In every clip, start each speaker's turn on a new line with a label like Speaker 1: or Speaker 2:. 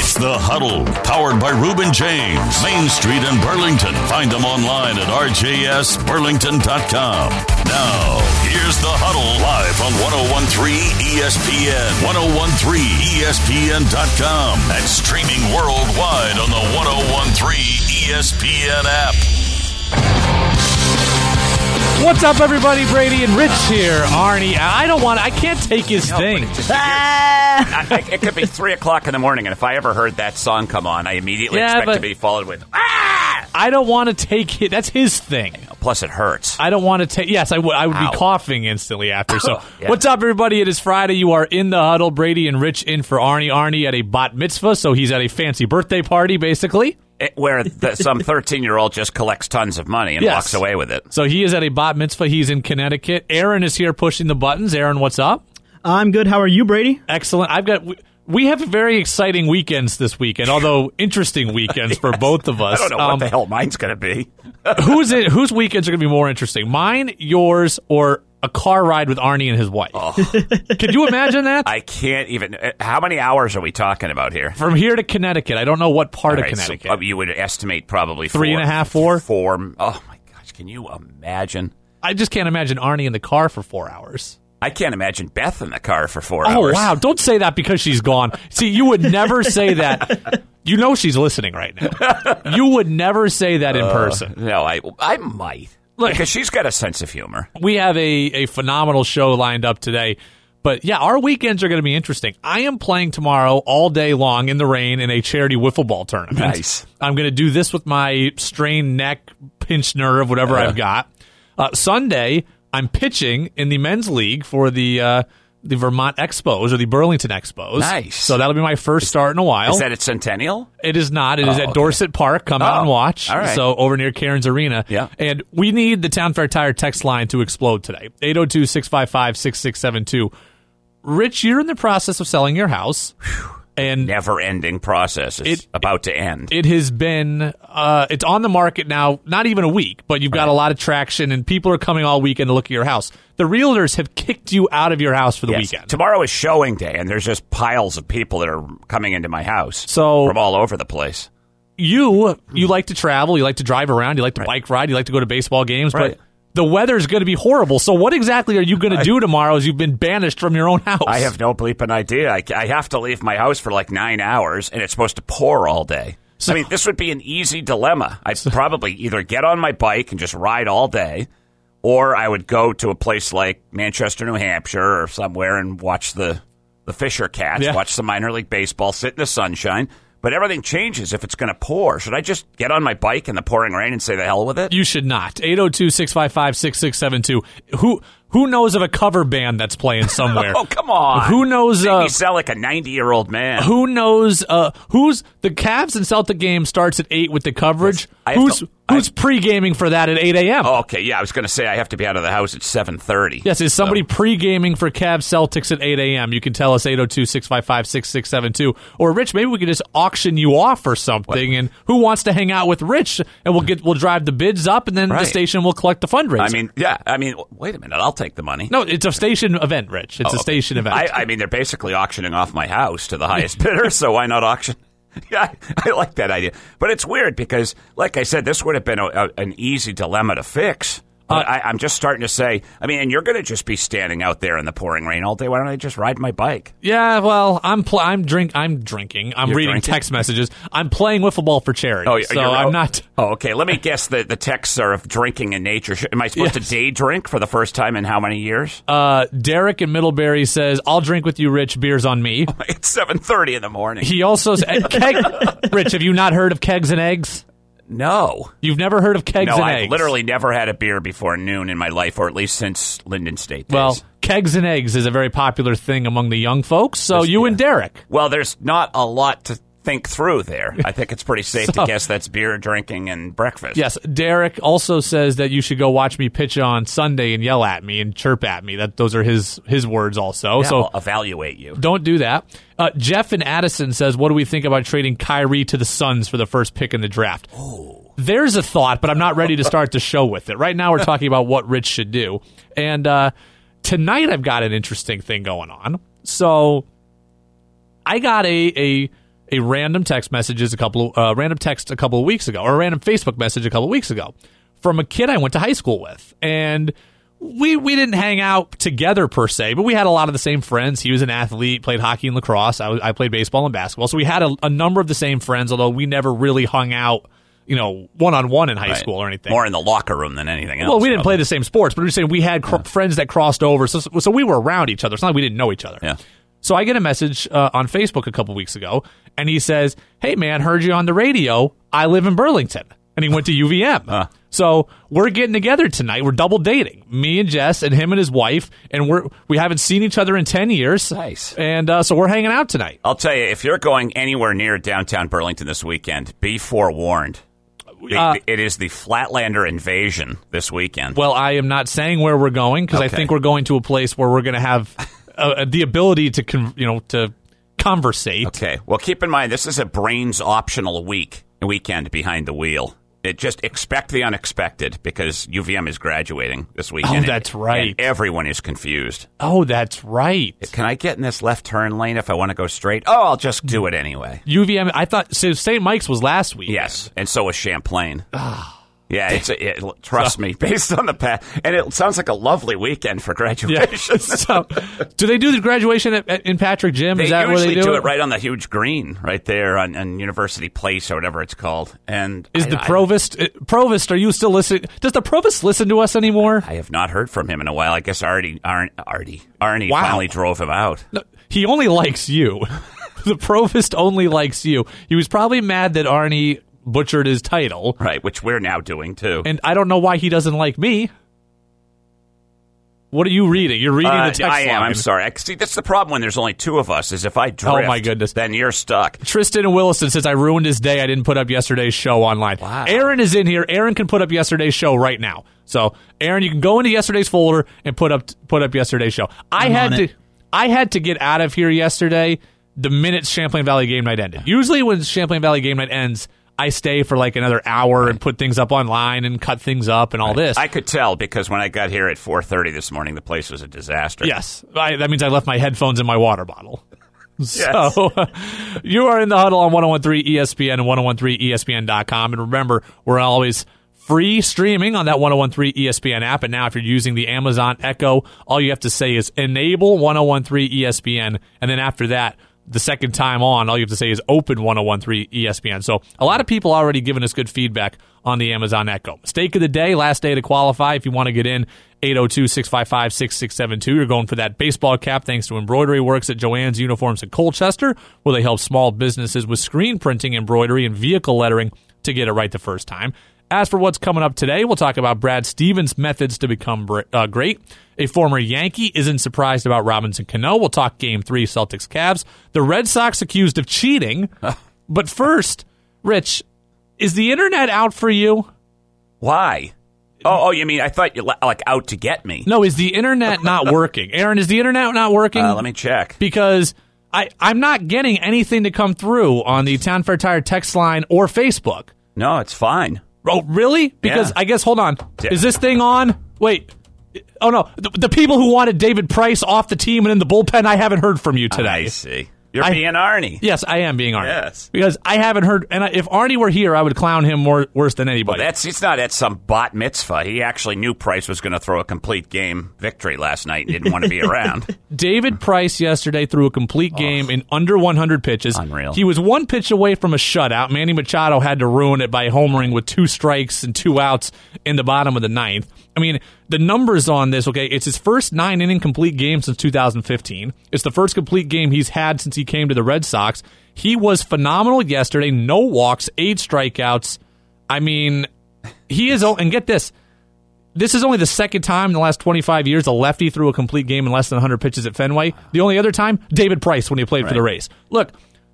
Speaker 1: It's The Huddle, powered by Reuben James, Main Street in Burlington. Find them online at rjsburlington.com. Now, here's The Huddle live on 101.3 ESPN, 101.3ESPN.com, and streaming worldwide on the 101.3 ESPN app.
Speaker 2: What's up, everybody? Brady and Rich here. Arnie, I can't take his thing.
Speaker 3: It could be 3 o'clock in the morning, and if I ever heard that song come on, I immediately expect to be followed with,
Speaker 2: I don't want to take it. That's his thing.
Speaker 3: Plus, it hurts.
Speaker 2: I don't want to take... Yes, I would be coughing instantly after. So,
Speaker 3: Yeah.
Speaker 2: What's up, everybody? It is Friday. You are in the huddle. Brady and Rich in for Arnie. Arnie at a bat mitzvah, so he's at a fancy birthday party, basically.
Speaker 3: Where some 13-year-old just collects tons of money and walks away with it.
Speaker 2: So he is at a bat mitzvah. He's in Connecticut. Aaron is here pushing the buttons. Aaron, what's up?
Speaker 4: I'm good. How are you, Brady?
Speaker 2: Excellent. We have very exciting weekends this weekend, although interesting weekends for both of us.
Speaker 3: I don't know what the hell mine's going to be.
Speaker 2: Whose weekends are going to be more interesting? Mine, yours, or a car ride with Arnie and his wife?
Speaker 3: Oh.
Speaker 2: Could you imagine that?
Speaker 3: I can't even. How many hours are we talking about here?
Speaker 2: From here to Connecticut. I don't know what part of Connecticut.
Speaker 3: So, you would estimate probably
Speaker 2: 3.5, 4?
Speaker 3: 4. Oh, my gosh. Can you imagine?
Speaker 2: I just can't imagine Arnie in the car for 4 hours.
Speaker 3: I can't imagine Beth in the car for 4 hours.
Speaker 2: Oh, wow. Don't say that because she's gone. See, you would never say that. You know she's listening right now. You would never say that in person.
Speaker 3: No, I might.
Speaker 2: Look,
Speaker 3: because she's got a sense of humor.
Speaker 2: We have a phenomenal show lined up today. But, yeah, our weekends are going to be interesting. I am playing tomorrow all day long in the rain in a charity wiffle ball tournament.
Speaker 3: Nice.
Speaker 2: I'm going to do this with my strained neck, pinched nerve, whatever I've got. Sunday, I'm pitching in the men's league for the Vermont Expos or the Burlington Expos.
Speaker 3: Nice.
Speaker 2: So that'll be my first start in a while.
Speaker 3: Is that at Centennial?
Speaker 2: It is not. It is at Dorset Park. Come out and watch.
Speaker 3: All right.
Speaker 2: So over near Cairns Arena.
Speaker 3: Yeah.
Speaker 2: And we need the Town Fair Tire text line to explode today. 802-655-6672. Rich, you're in the process of selling your house. And
Speaker 3: never-ending process. It's about to end.
Speaker 2: It has been, it's on the market now, not even a week, but you've got a lot of traction, and people are coming all weekend to look at your house. The realtors have kicked you out of your house for the weekend.
Speaker 3: Tomorrow is showing day, and there's just piles of people that are coming into my house from all over the place.
Speaker 2: You like to travel, you like to drive around, you like to bike ride, you like to go to baseball games, but the weather's going to be horrible. So what exactly are you going to do tomorrow as you've been banished from your own house?
Speaker 3: I have no bleeping idea. I have to leave my house for like 9 hours, and it's supposed to pour all day. So, I mean, this would be an easy dilemma. I'd probably either get on my bike and just ride all day, or I would go to a place like Manchester, New Hampshire or somewhere and watch the Fisher Cats, watch some minor league baseball, sit in the sunshine. But everything changes if it's going to pour. Should I just get on my bike in the pouring rain and say the hell with it?
Speaker 2: You should not. 802-655-6672. Who knows of a cover band that's playing somewhere?
Speaker 3: Oh, come on.
Speaker 2: Who knows?
Speaker 3: Make me sound like a 90-year-old man.
Speaker 2: Who knows? Who's the Cavs and Celtic game starts at 8 with the coverage? Yes, who's pre-gaming for that at 8 a.m.?
Speaker 3: Oh, okay, yeah, I was going to say I have to be out of the house at 7:30.
Speaker 2: Yes, is somebody pre-gaming for Cavs Celtics at 8 a.m.? You can tell us 802-655-6672. Or, Rich, maybe we could just auction you off or something, and who wants to hang out with Rich? And we'll drive the bids up, and then the station will collect the fundraiser.
Speaker 3: I mean, wait a minute, I'll take the money.
Speaker 2: No, it's a station event, Rich. It's a station event.
Speaker 3: I mean, they're basically auctioning off my house to the highest bidder, so why not auction? Yeah, I like that idea. But it's weird because, like I said, this would have been an easy dilemma to fix. I'm just starting to say, I mean, and you're going to just be standing out there in the pouring rain all day. Why don't I just ride my bike?
Speaker 2: Yeah, well, I'm drinking. I'm reading text messages. I'm playing wiffle ball for charity. I'm not.
Speaker 3: Oh, okay. Let me guess that the texts are of drinking in nature. Am I supposed to day drink for the first time in how many years?
Speaker 2: Derek in Middlebury says, "I'll drink with you, Rich. Beers on me."
Speaker 3: It's 7:30 in the morning.
Speaker 2: He also says, Rich, have you not heard of Kegs and Eggs?
Speaker 3: No.
Speaker 2: You've never heard of Kegs and Eggs?
Speaker 3: I've literally never had a beer before noon in my life, or at least since Linden State days.
Speaker 2: Well, Kegs and Eggs is a very popular thing among the young folks, so and Derek.
Speaker 3: Well, there's not a lot to think through there. I think it's pretty safe to guess that's beer, drinking, and breakfast.
Speaker 2: Yes. Derek also says that you should go watch me pitch on Sunday and yell at me and chirp at me. Those are his words also.
Speaker 3: Yeah,
Speaker 2: so
Speaker 3: I'll evaluate you.
Speaker 2: Don't do that. Jeff in Addison says, what do we think about trading Kyrie to the Suns for the first pick in the draft?
Speaker 3: Oh.
Speaker 2: There's a thought, but I'm not ready to start the show with it. Right now we're talking about what Rich should do. And tonight I've got an interesting thing going on. So I got a a random text a couple of weeks ago, or a random Facebook message a couple of weeks ago from a kid I went to high school with. And we didn't hang out together per se, but we had a lot of the same friends. He was an athlete, played hockey and lacrosse. I played baseball and basketball. So we had a number of the same friends, although we never really hung out, one-on-one in high school or anything.
Speaker 3: More in the locker room than anything else.
Speaker 2: Well, we didn't play the same sports, but we were saying we had friends that crossed over. So we were around each other. It's not like we didn't know each other.
Speaker 3: Yeah.
Speaker 2: So I get a message on Facebook a couple weeks ago, and he says, "Hey, man, heard you on the radio. I live in Burlington." And he went to UVM. So we're getting together tonight. We're double dating, me and Jess, and him and his wife, and we haven't seen each other in 10 years.
Speaker 3: Nice.
Speaker 2: And so we're hanging out tonight.
Speaker 3: I'll tell you, if you're going anywhere near downtown Burlington this weekend, be forewarned. It is the Flatlander invasion this weekend.
Speaker 2: Well, I am not saying where we're going because I think we're going to a place where we're going to have the ability to conversate.
Speaker 3: Okay. Well, keep in mind, this is a brains optional weekend behind the wheel. Just expect the unexpected because UVM is graduating this weekend.
Speaker 2: Oh, that's right.
Speaker 3: And everyone is confused.
Speaker 2: Oh, that's right.
Speaker 3: Can I get in this left turn lane if I want to go straight? Oh, I'll just do it anyway.
Speaker 2: UVM, I thought St. Mike's was last week.
Speaker 3: Yes, and so was Champlain. Yeah, trust me, based on the past. And it sounds like a lovely weekend for graduation.
Speaker 2: Yeah. So, do they do the graduation in Patrick Gym? Is that where they
Speaker 3: do it? Right on the huge green, right there on University Place or whatever it's called. And
Speaker 2: is the Provost? Are you still listening? Does the Provost listen to us anymore?
Speaker 3: I have not heard from him in a while. I guess Arnie finally drove him out.
Speaker 2: No, he only likes you. The Provost only likes you. He was probably mad that Arnie butchered his title.
Speaker 3: Right, which we're now doing, too.
Speaker 2: And I don't know why he doesn't like me. What are you reading? You're reading the text line.
Speaker 3: I am. I'm sorry. See, that's the problem when there's only two of us, is if I drift,
Speaker 2: oh my goodness,
Speaker 3: then you're stuck.
Speaker 2: Tristan and Williston says, I ruined his day. I didn't put up yesterday's show online.
Speaker 3: Wow.
Speaker 2: Aaron is in here. Aaron can put up yesterday's show right now. So, Aaron, you can go into yesterday's folder and put up yesterday's show. I had to get out of here yesterday the minute Champlain Valley game night ended. Usually when Champlain Valley game night ends, I stay for like another hour and put things up online and cut things up and all this.
Speaker 3: I could tell because when I got here at 4:30 this morning, the place was a disaster.
Speaker 2: Yes. That means I left my headphones in my water bottle.
Speaker 3: Yes.
Speaker 2: So you are in the huddle on 101.3 ESPN and 101.3ESPN.com. And remember, we're always free streaming on that 101.3 ESPN app. And now if you're using the Amazon Echo, all you have to say is enable 101.3 ESPN. And then after that, the second time on, all you have to say is open 101.3 ESPN. So a lot of people already giving us good feedback on the Amazon Echo. Mistake of the day, last day to qualify. If you want to get in, 802-655-6672. You're going for that baseball cap thanks to Embroidery Works at Joann's Uniforms in Colchester, where they help small businesses with screen printing, embroidery, and vehicle lettering to get it right the first time. As for what's coming up today, we'll talk about Brad Stevens' methods to become great. A former Yankee isn't surprised about Robinson Cano. We'll talk Game 3 Celtics-Cavs. The Red Sox accused of cheating. But first, Rich, is the internet out for you?
Speaker 3: Why? Oh, you mean I thought you like out to get me?
Speaker 2: No, is the internet not working? Aaron, is the internet not working?
Speaker 3: Let me check.
Speaker 2: Because I'm not getting anything to come through on the Town Fair Tire text line or Facebook.
Speaker 3: No, it's fine.
Speaker 2: Oh, really? Because
Speaker 3: yeah.
Speaker 2: I guess, hold on. Is this thing on? Wait. Oh, no. The people who wanted David Price off the team and in the bullpen, I haven't heard from you today.
Speaker 3: I see. You're being Arnie.
Speaker 2: Yes, I am being Arnie.
Speaker 3: Yes.
Speaker 2: Because I haven't heard, and if Arnie were here, I would clown him worse than anybody.
Speaker 3: Well, he's not at some bat mitzvah. He actually knew Price was going to throw a complete game victory last night and didn't want to be around.
Speaker 2: David Price yesterday threw a complete game in under 100 pitches.
Speaker 3: Unreal.
Speaker 2: He was one pitch away from a shutout. Manny Machado had to ruin it by homering with 2 strikes and 2 outs in the bottom of the 9th. I mean, the numbers on this, okay, it's his first 9-inning complete game since 2015. It's the first complete game he's had since he came to the Red Sox. He was phenomenal yesterday. No walks, 8 strikeouts. I mean, he is, and get this is only the second time in the last 25 years a lefty threw a complete game in less than 100 pitches at Fenway. The only other time, David Price when he played for the Rays. Look,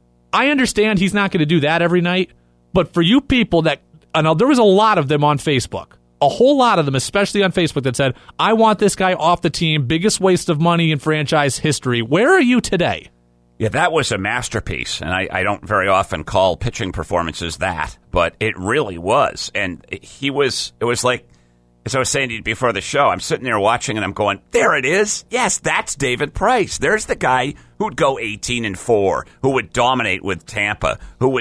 Speaker 2: I understand he's not going to do that every night, but for you people that, I know there was a lot of them on Facebook. A whole lot of them, especially on Facebook, that said, I want this guy off the team, biggest waste of money in franchise history. Where are you today?
Speaker 3: Yeah, that was a masterpiece, and I don't very often call pitching performances that, but it really was. And it was like, as I was saying to you before the show, I'm sitting there watching and I'm going, there it is. Yes, that's David Price. There's the guy who would go 18-4, who would dominate with Tampa,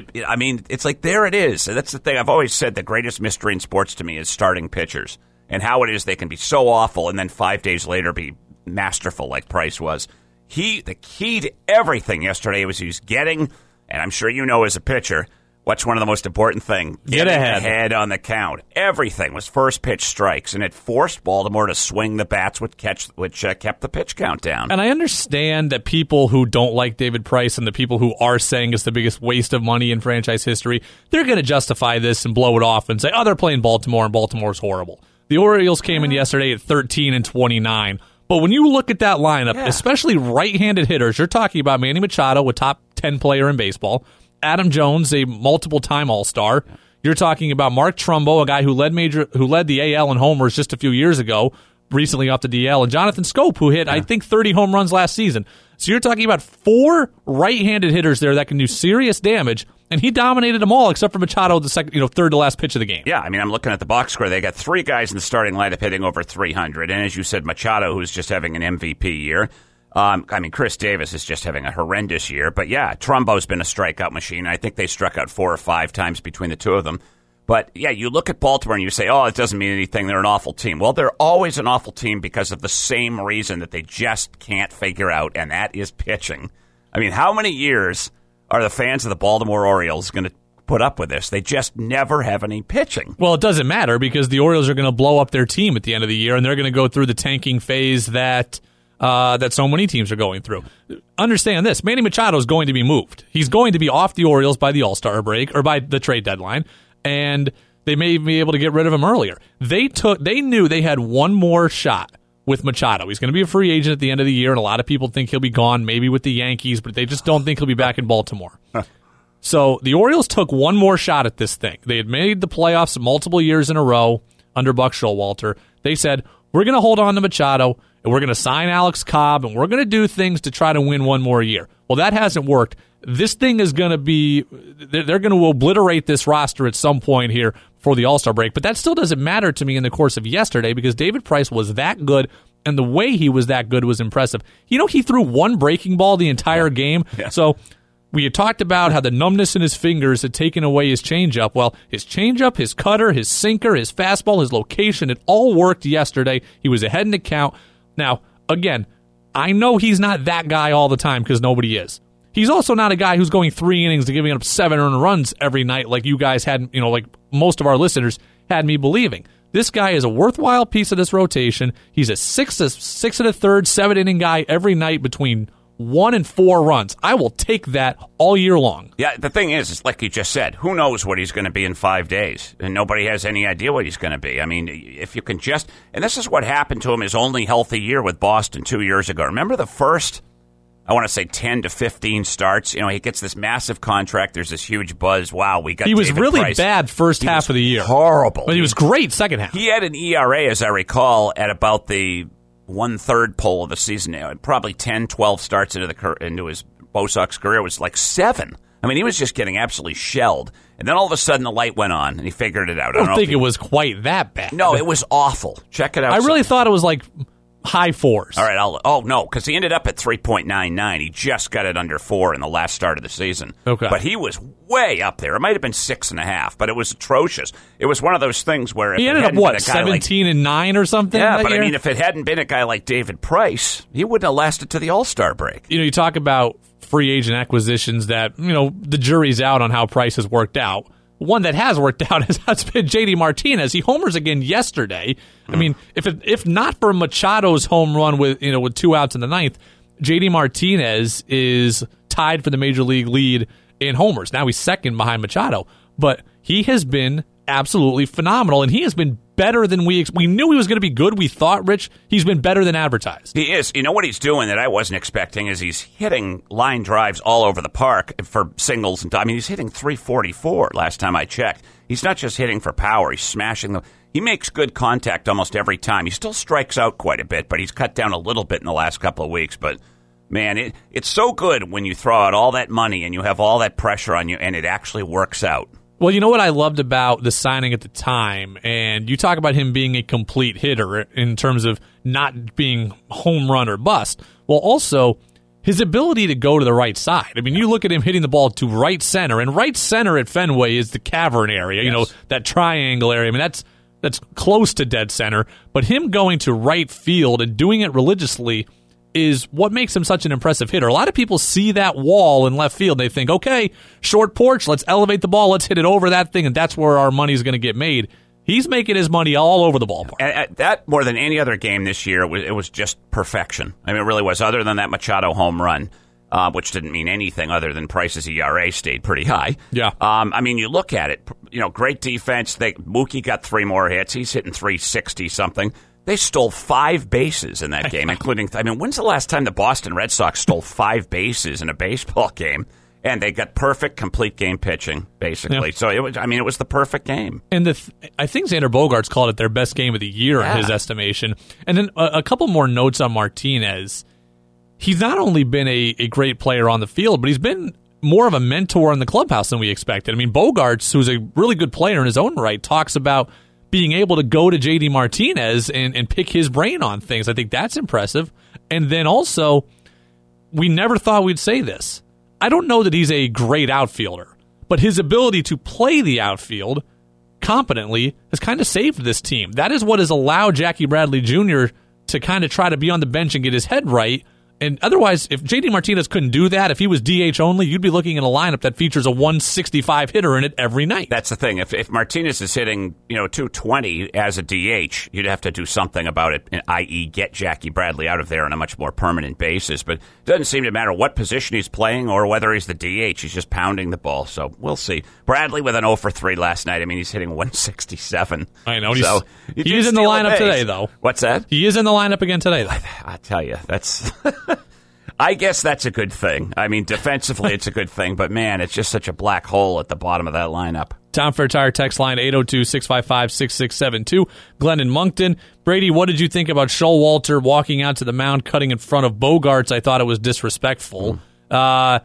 Speaker 3: it's like there it is. That's the thing. I've always said the greatest mystery in sports to me is starting pitchers and how it is they can be so awful and then 5 days later be masterful like Price was. The key to everything yesterday was he was getting, and I'm sure you know as a pitcher, what's one of the most important things?
Speaker 2: Get ahead
Speaker 3: on the count. Everything was first pitch strikes, and it forced Baltimore to swing the bats, which kept the pitch count down.
Speaker 2: And I understand that people who don't like David Price and the people who are saying it's the biggest waste of money in franchise history, they're going to justify this and blow it off and say, oh, they're playing Baltimore, and Baltimore's horrible. The Orioles came in yesterday at 13-29. But when you look at that lineup, especially right-handed hitters, you're talking about Manny Machado, a top 10 player in baseball, Adam Jones, a multiple-time All-Star. You're talking about Mark Trumbo, a guy who led the AL in homers just a few years ago, recently off the DL, and Jonathan Scope, who hit, I think, 30 home runs last season. So you're talking about 4 right-handed hitters there that can do serious damage, and he dominated them all except for Machado, the third to last pitch of the game.
Speaker 3: Yeah, I mean, I'm looking at the box score. They got 3 guys in the starting lineup hitting over 300, and as you said, Machado, who's just having an MVP year. Chris Davis is just having a horrendous year. But, yeah, Trumbo's been a strikeout machine. I think they struck out 4 or 5 times between the two of them. But, yeah, you look at Baltimore and you say, oh, it doesn't mean anything. They're an awful team. Well, they're always an awful team because of the same reason that they just can't figure out, and that is pitching. I mean, how many years are the fans of the Baltimore Orioles going to put up with this? They just never have any pitching.
Speaker 2: Well, it doesn't matter because the Orioles are going to blow up their team at the end of the year, and they're going to go through the tanking phase that so many teams are going through. Understand this. Manny Machado is going to be moved. He's going to be off the Orioles by the All-Star break or by the trade deadline, and they may be able to get rid of him earlier. They knew they had one more shot with Machado. He's going to be a free agent at the end of the year, and a lot of people think he'll be gone, maybe with the Yankees, but they just don't think he'll be back in Baltimore. So the Orioles took one more shot at this thing. They had made the playoffs multiple years in a row under Buck Showalter. They said, we're going to hold on to Machado, and we're going to sign Alex Cobb, and we're going to do things to try to win one more year. Well, that hasn't worked. This thing is going to be, they're going to obliterate this roster at some point here for the All-Star break. But that still doesn't matter to me in the course of yesterday because David Price was that good, and the way he was that good was impressive. He threw one breaking ball the entire game. Yeah. So we had talked about how the numbness in his fingers had taken away his changeup. Well, his changeup, his cutter, his sinker, his fastball, his location, it all worked yesterday. He was ahead in the count. Now, again, I know he's not that guy all the time because nobody is. He's also not a guy who's going 3 innings and giving up 7 earned runs every night like you guys had, like most of our listeners had me believing. This guy is a worthwhile piece of this rotation. He's a 6 1/3, 7-inning guy every night between 1 and 4 runs. I will take that all year long.
Speaker 3: Yeah, the thing is like you just said, who knows what he's going to be in 5 days? And nobody has any idea what he's going to be. I mean, if you can just... And this is what happened to him his only healthy year with Boston 2 years ago. Remember the first... I want to say 10 to 15 starts. He gets this massive contract. There's this huge buzz. Wow, we got David Price.
Speaker 2: He was really bad first half of the year.
Speaker 3: Horrible.
Speaker 2: But he was great second half.
Speaker 3: He had an ERA, as I recall, at about the 1/3 pole of the season. Probably 10, 12 starts into his Bo Sox career. It was like 7. I mean, he was just getting absolutely shelled. And then all of a sudden the light went on, and he figured it out.
Speaker 2: I don't think it was quite that bad.
Speaker 3: No, it was awful. Check it out.
Speaker 2: I really thought it was like... high 4s.
Speaker 3: All right, no, because he ended up at 3.99. He just got it under 4 in the last start of the season.
Speaker 2: Okay.
Speaker 3: But he was way up there. It might have been 6.5, but it was atrocious. It was one of those things where...
Speaker 2: He ended up, 17-9 or something?
Speaker 3: Yeah, but
Speaker 2: year?
Speaker 3: I mean, if it hadn't been a guy like David Price, he wouldn't have lasted to the All-Star break.
Speaker 2: You talk about free agent acquisitions that, the jury's out on how Price has worked out. One that has worked out has been J.D. Martinez. He homers again yesterday. I mean, if not for Machado's home run with 2 outs in the 9th, J.D. Martinez is tied for the major league lead in homers. Now he's second behind Machado, but he has been absolutely phenomenal, and he has been better than we knew he was going to be good. We thought, Rich, he's been better than advertised.
Speaker 3: He is. You know what he's doing that I wasn't expecting is he's hitting line drives all over the park for singles. I mean, he's hitting 344 last time I checked. He's not just hitting for power. He's smashing them. He makes good contact almost every time. He still strikes out quite a bit, but he's cut down a little bit in the last couple of weeks. But, man, it's so good when you throw out all that money and you have all that pressure on you and it actually works out.
Speaker 2: Well, you know what I loved about the signing at the time, and you talk about him being a complete hitter in terms of not being home run or bust. Well, also, his ability to go to the right side. I mean, you look at him hitting the ball to right center, and right center at Fenway is the cavern area,
Speaker 3: Yes.
Speaker 2: That triangle area. I mean, that's close to dead center, but him going to right field and doing it religiously is what makes him such an impressive hitter. A lot of people see that wall in left field, and they think, okay, short porch, let's elevate the ball, let's hit it over that thing, and that's where our money's going to get made. He's making his money all over the ballpark.
Speaker 3: And that, more than any other game this year, it was just perfection. I mean, it really was, other than that Machado home run, which didn't mean anything other than Price's ERA stayed pretty high.
Speaker 2: Yeah.
Speaker 3: I mean, you look at it, great defense. Mookie got 3 more hits. He's hitting 360-something. They stole 5 bases in that game, including, when's the last time the Boston Red Sox stole 5 bases in a baseball game? And they got perfect, complete game pitching, basically.
Speaker 2: Yeah.
Speaker 3: So it was the perfect game.
Speaker 2: And I think Xander Bogaerts called it their best game of the year in his estimation. And then a couple more notes on Martinez. He's not only been a great player on the field, but he's been more of a mentor in the clubhouse than we expected. I mean, Bogaerts, who's a really good player in his own right, talks about being able to go to J.D. Martinez and pick his brain on things. I think that's impressive. And then also, we never thought we'd say this. I don't know that he's a great outfielder, but his ability to play the outfield competently has kind of saved this team. That is what has allowed Jackie Bradley Jr. to kind of try to be on the bench and get his head right. And otherwise, if J.D. Martinez couldn't do that, if he was DH only, you'd be looking at a lineup that features a 165 hitter in it every night.
Speaker 3: That's the thing. If Martinez is hitting 220 as a DH, you'd have to do something about it, i.e. get Jackie Bradley out of there on a much more permanent basis. But it doesn't seem to matter what position he's playing or whether he's the DH. He's just pounding the ball. So we'll see. Bradley with an 0 for 3 last night. I mean, he's hitting 167.
Speaker 2: I know.
Speaker 3: So
Speaker 2: he is in the lineup today, though.
Speaker 3: What's that?
Speaker 2: He is in the lineup again today, though.
Speaker 3: I tell you, that's... I guess that's a good thing. I mean, defensively, it's a good thing, but man, it's just such a black hole at the bottom of that lineup.
Speaker 2: Tom Fair Tire text line 802-655-6672. Glenn in Moncton. Brady, what did you think about Showalter walking out to the mound, cutting in front of Bogaerts? I thought it was disrespectful. I'd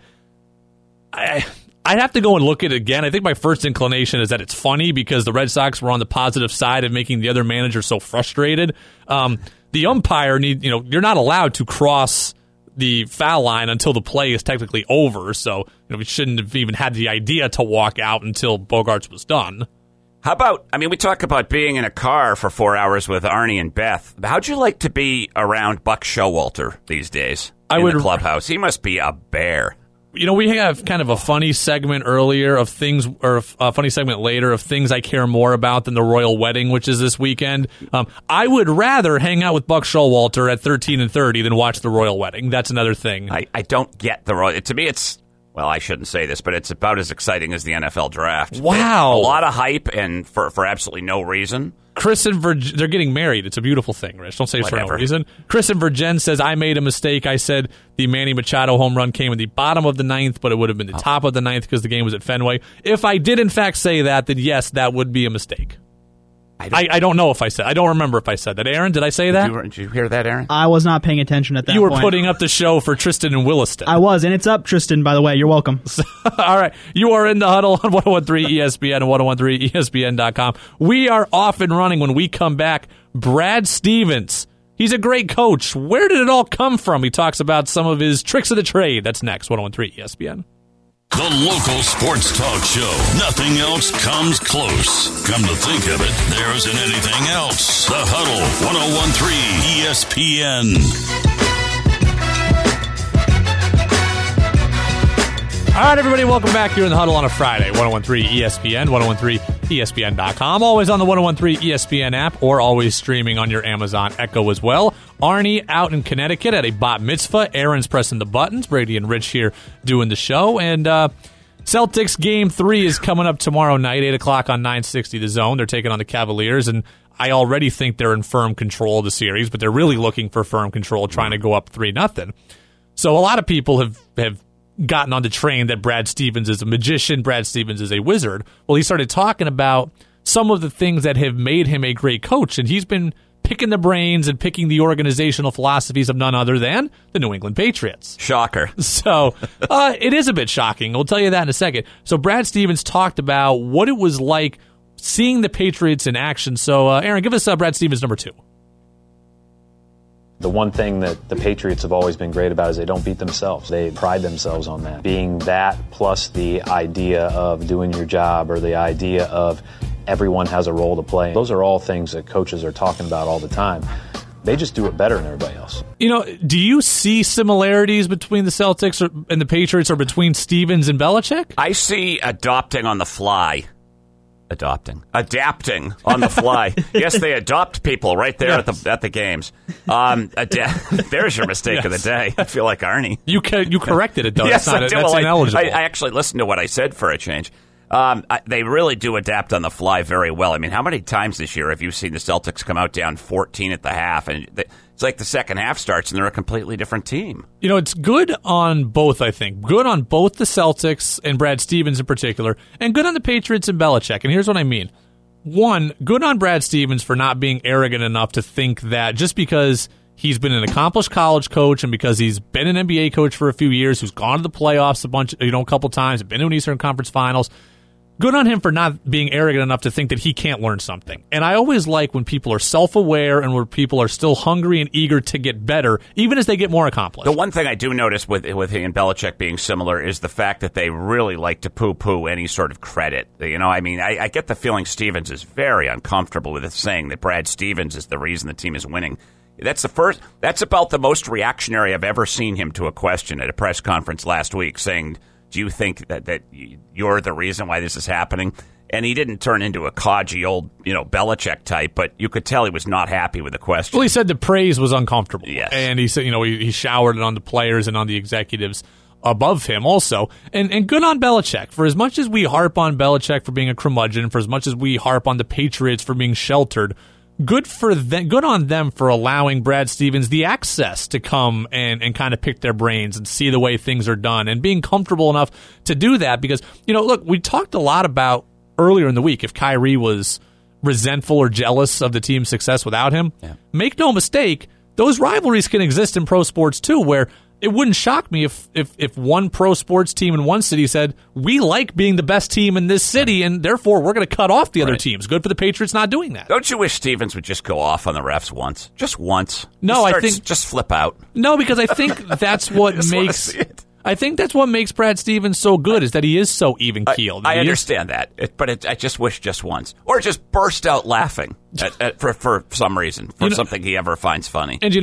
Speaker 2: have to go and look at it again. I think my first inclination is that it's funny because the Red Sox were on the positive side of making the other manager so frustrated. The umpire you're not allowed to cross the foul line until the play is technically over, so we shouldn't have even had the idea to walk out until Bogaerts was done.
Speaker 3: How about, we talk about being in a car for 4 hours with Arnie and Beth. How'd you like to be around Buck Showalter these days in the clubhouse? He must be a bear.
Speaker 2: We have kind of a funny segment earlier of things, or a funny segment later of things I care more about than the royal wedding, which is this weekend. I would rather hang out with Buck Showalter at 13 and 30 than watch the royal wedding. That's another thing.
Speaker 3: I don't get the royal. To me, it's, well, I shouldn't say this, but it's about as exciting as the NFL draft.
Speaker 2: Wow.
Speaker 3: A lot of hype and for absolutely no reason.
Speaker 2: Chris and they're getting married. It's a beautiful thing, Rich. Don't say it's for no reason. Chris and Virgin says, I made a mistake. I said the Manny Machado home run came in the bottom of the 9th, but it would have been the top of the 9th because the game was at Fenway. If I did, in fact, say that, then yes, that would be a mistake. I don't know if I said. I don't remember if I said that. Aaron, did I say that?
Speaker 3: Did you hear that, Aaron?
Speaker 4: I was not paying attention at that point.
Speaker 2: You were putting up the show for Tristan and Williston.
Speaker 4: I was, and it's up, Tristan, by the way. You're welcome.
Speaker 2: All right. You are in the huddle on 101.3 ESPN and 101.3ESPN.com. We are off and running when we come back. Brad Stevens. He's a great coach. Where did it all come from? He talks about some of his tricks of the trade. That's next. 101.3 ESPN.
Speaker 1: The local sports talk show. Nothing else comes close. Come to think of it, there isn't anything else. The Huddle, 101.3 ESPN.
Speaker 2: All right, everybody, welcome back here in the Huddle on a Friday. 101.3 ESPN, 101.3ESPN.com. Always on the 101.3 ESPN app or always streaming on your Amazon Echo as well. Arnie out in Connecticut at a bat mitzvah. Aaron's pressing the buttons. Brady and Rich here doing the show. And Celtics Game 3 is coming up tomorrow night, 8 o'clock on 960 The Zone. They're taking on the Cavaliers, and I already think they're in firm control of the series, but they're really looking for firm control, trying to go up 3-0. So a lot of people have gotten on the train that Brad Stevens is a magician, Brad Stevens is a wizard. Well, he started talking about some of the things that have made him a great coach, and he's been picking the brains and picking the organizational philosophies of none other than the New England Patriots.
Speaker 3: Shocker.
Speaker 2: So it is a bit shocking. We'll tell you that in a second. So Brad Stevens talked about what it was like seeing the Patriots in action. So, Aaron, give us Brad Stevens number 2.
Speaker 5: The one thing that the Patriots have always been great about is they don't beat themselves. They pride themselves on that. Being that plus the idea of doing your job or the idea of everyone has a role to play. Those are all things that coaches are talking about all the time. They just do it better than everybody else.
Speaker 2: Do you see similarities between the Celtics and the Patriots or between Stevens and Belichick?
Speaker 3: I see adapting on the fly on the fly. Yes, they adopt people right there at the games. There's your mistake of the day. I feel like Arnie.
Speaker 2: You corrected it though.
Speaker 3: Yes,
Speaker 2: that's ineligible.
Speaker 3: I actually listened to what I said for a change. They really do adapt on the fly very well. I mean, how many times this year have you seen the Celtics come out down 14 at the half, and it's like the second half starts and they're a completely different team?
Speaker 2: It's good on both, I think. Good on both the Celtics and Brad Stevens in particular, and good on the Patriots and Belichick. And here's what I mean. One, good on Brad Stevens for not being arrogant enough to think that just because he's been an accomplished college coach and because he's been an NBA coach for a few years, who's gone to the playoffs a couple times, been to an Eastern Conference Finals, good on him for not being arrogant enough to think that he can't learn something. And I always like when people are self-aware and where people are still hungry and eager to get better, even as they get more accomplished.
Speaker 3: The one thing I do notice with he and Belichick being similar is the fact that they really like to poo-poo any sort of credit. I get the feeling Stevens is very uncomfortable with it, saying that Brad Stevens is the reason the team is winning. That's about the most reactionary I've ever seen him to a question at a press conference last week, saying, do you think that you're the reason why this is happening? And he didn't turn into a codgy old, Belichick type, but you could tell he was not happy with the question.
Speaker 2: Well, he said the praise was uncomfortable.
Speaker 3: Yes.
Speaker 2: And he said, he showered it on the players and on the executives above him also. And good on Belichick. For as much as we harp on Belichick for being a curmudgeon, for as much as we harp on the Patriots for being sheltered, good on them for allowing Brad Stevens the access to come and kind of pick their brains and see the way things are done and being comfortable enough to do that because, look, we talked a lot about earlier in the week if Kyrie was resentful or jealous of the team's success without him. Yeah. Make no mistake, those rivalries can exist in pro sports too, where it wouldn't shock me if one pro sports team in one city said, we like being the best team in this city, and therefore we're going to cut off the other teams. Good for the Patriots not doing that.
Speaker 3: Don't you wish Stevens would just go off on the refs once? Just once.
Speaker 2: No, I think...
Speaker 3: Just flip out.
Speaker 2: No, because I think that's what makes... I think that's what makes Brad Stevens so good is that he is so even-keeled.
Speaker 3: I understand that, but I just wish just once. Or just burst out laughing for some reason, for something he ever finds funny.
Speaker 2: And